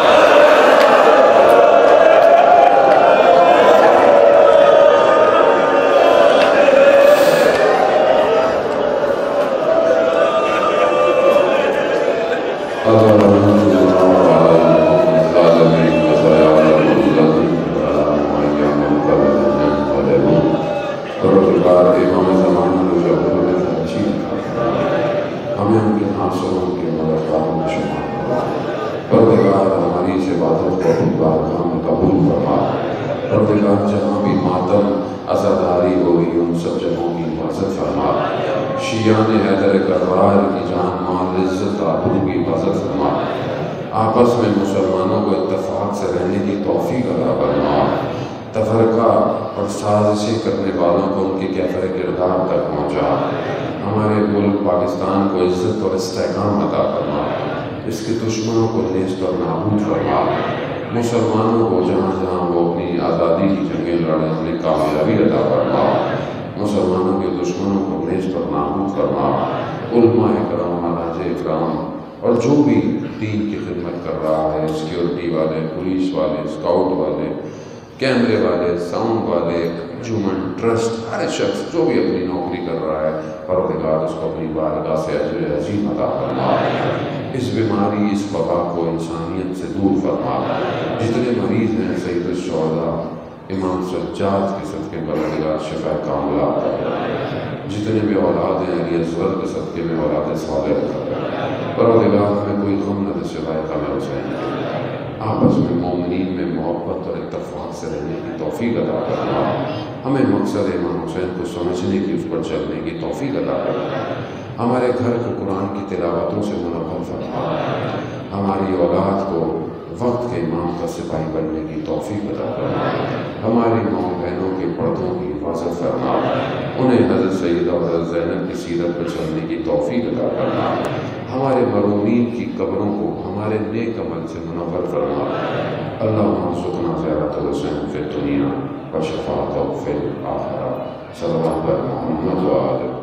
ہمیں ان کے ناصروں کے مددگاروں میں شمار کرنا. پروردگار ہماری اس عبادت کو اپنی بارگاہ میں قبول فرما. پروردگار جہاں بھی ماتم عزاداری ہو رہی ان سب جگہوں کی حفاظت فرما. شیعان حیدر کرار کی جان مال عزت آبرو کی حفاظت فرما. آپس میں مسلمانوں کو اتفاق سے رہنے کی توفیق عطا فرما. تفرقہ اور سازشیں کرنے والوں کو ان کے کیفر کردار تک پہنچا. ہمارے ملک پاکستان کو عزت اور استحکام عطا فرما. اس کے دشمنوں کو نیست اور نابود فرما. مسلمانوں کو جہاں جہاں وہ اپنی آزادی کی جنگیں لڑیں انہیں کامیابی عطا فرما. مسلمانوں کے دشمنوں کو نیست اور نابود فرما. علماء اکرام, مراجع اکرام اور جو بھی دین کی خدمت کر رہا ہے, سیکیورٹی والے, پولیس والے, اسکاؤٹ والے, کیمرے والے, ساؤنڈ والے, جومن ٹرسٹ, ہر شخص جو بھی اپنی نوکری کر رہا ہے, پروردگار اس کو اپنی بارگاہ سے اجر عظیم عطا فرما. اس بیماری, اس وبا کو انسانیت سے دور فرما. جتنے مریض ہیں سید الشہداء امام سجاد کے صدقے پروردگار شفا کاملہ عطا فرما. جتنے بھی اولاد ہیں علی اصغر کے صدقے میں اولاد صالح عطا فرما. پروردگار ہمیں کوئی غم نہ دے سوائے غم حسین. آپس میں مومنین میں محبت اور اتفاق سے رہنے کی توفیق عطا کرنا. ہمیں مقصد امام حسین کو سمجھنے کی, اس پر چلنے کی توفیق عطا کرنا. ہمارے گھر کو قرآن کی تلاوتوں سے منور فرما. ہماری اولاد کو وقت کے امام کا سپاہی بننے کی توفیق عطا کرنا. ہماری ماں بہنوں کے پردوں کی حفاظت فرما. انہیں حضرت سیدہ اور حضرت زینب کی سیرت پر چلنے کی توفیق عطا کرنا. ہمارے مرحومین کی قبروں کو ہمارے نیک عمل سے منور فرما. اللہم ارزقنا زیارت الحسین فی الدنیا وشفاعته في الآخرة صلى الله على محمد وآله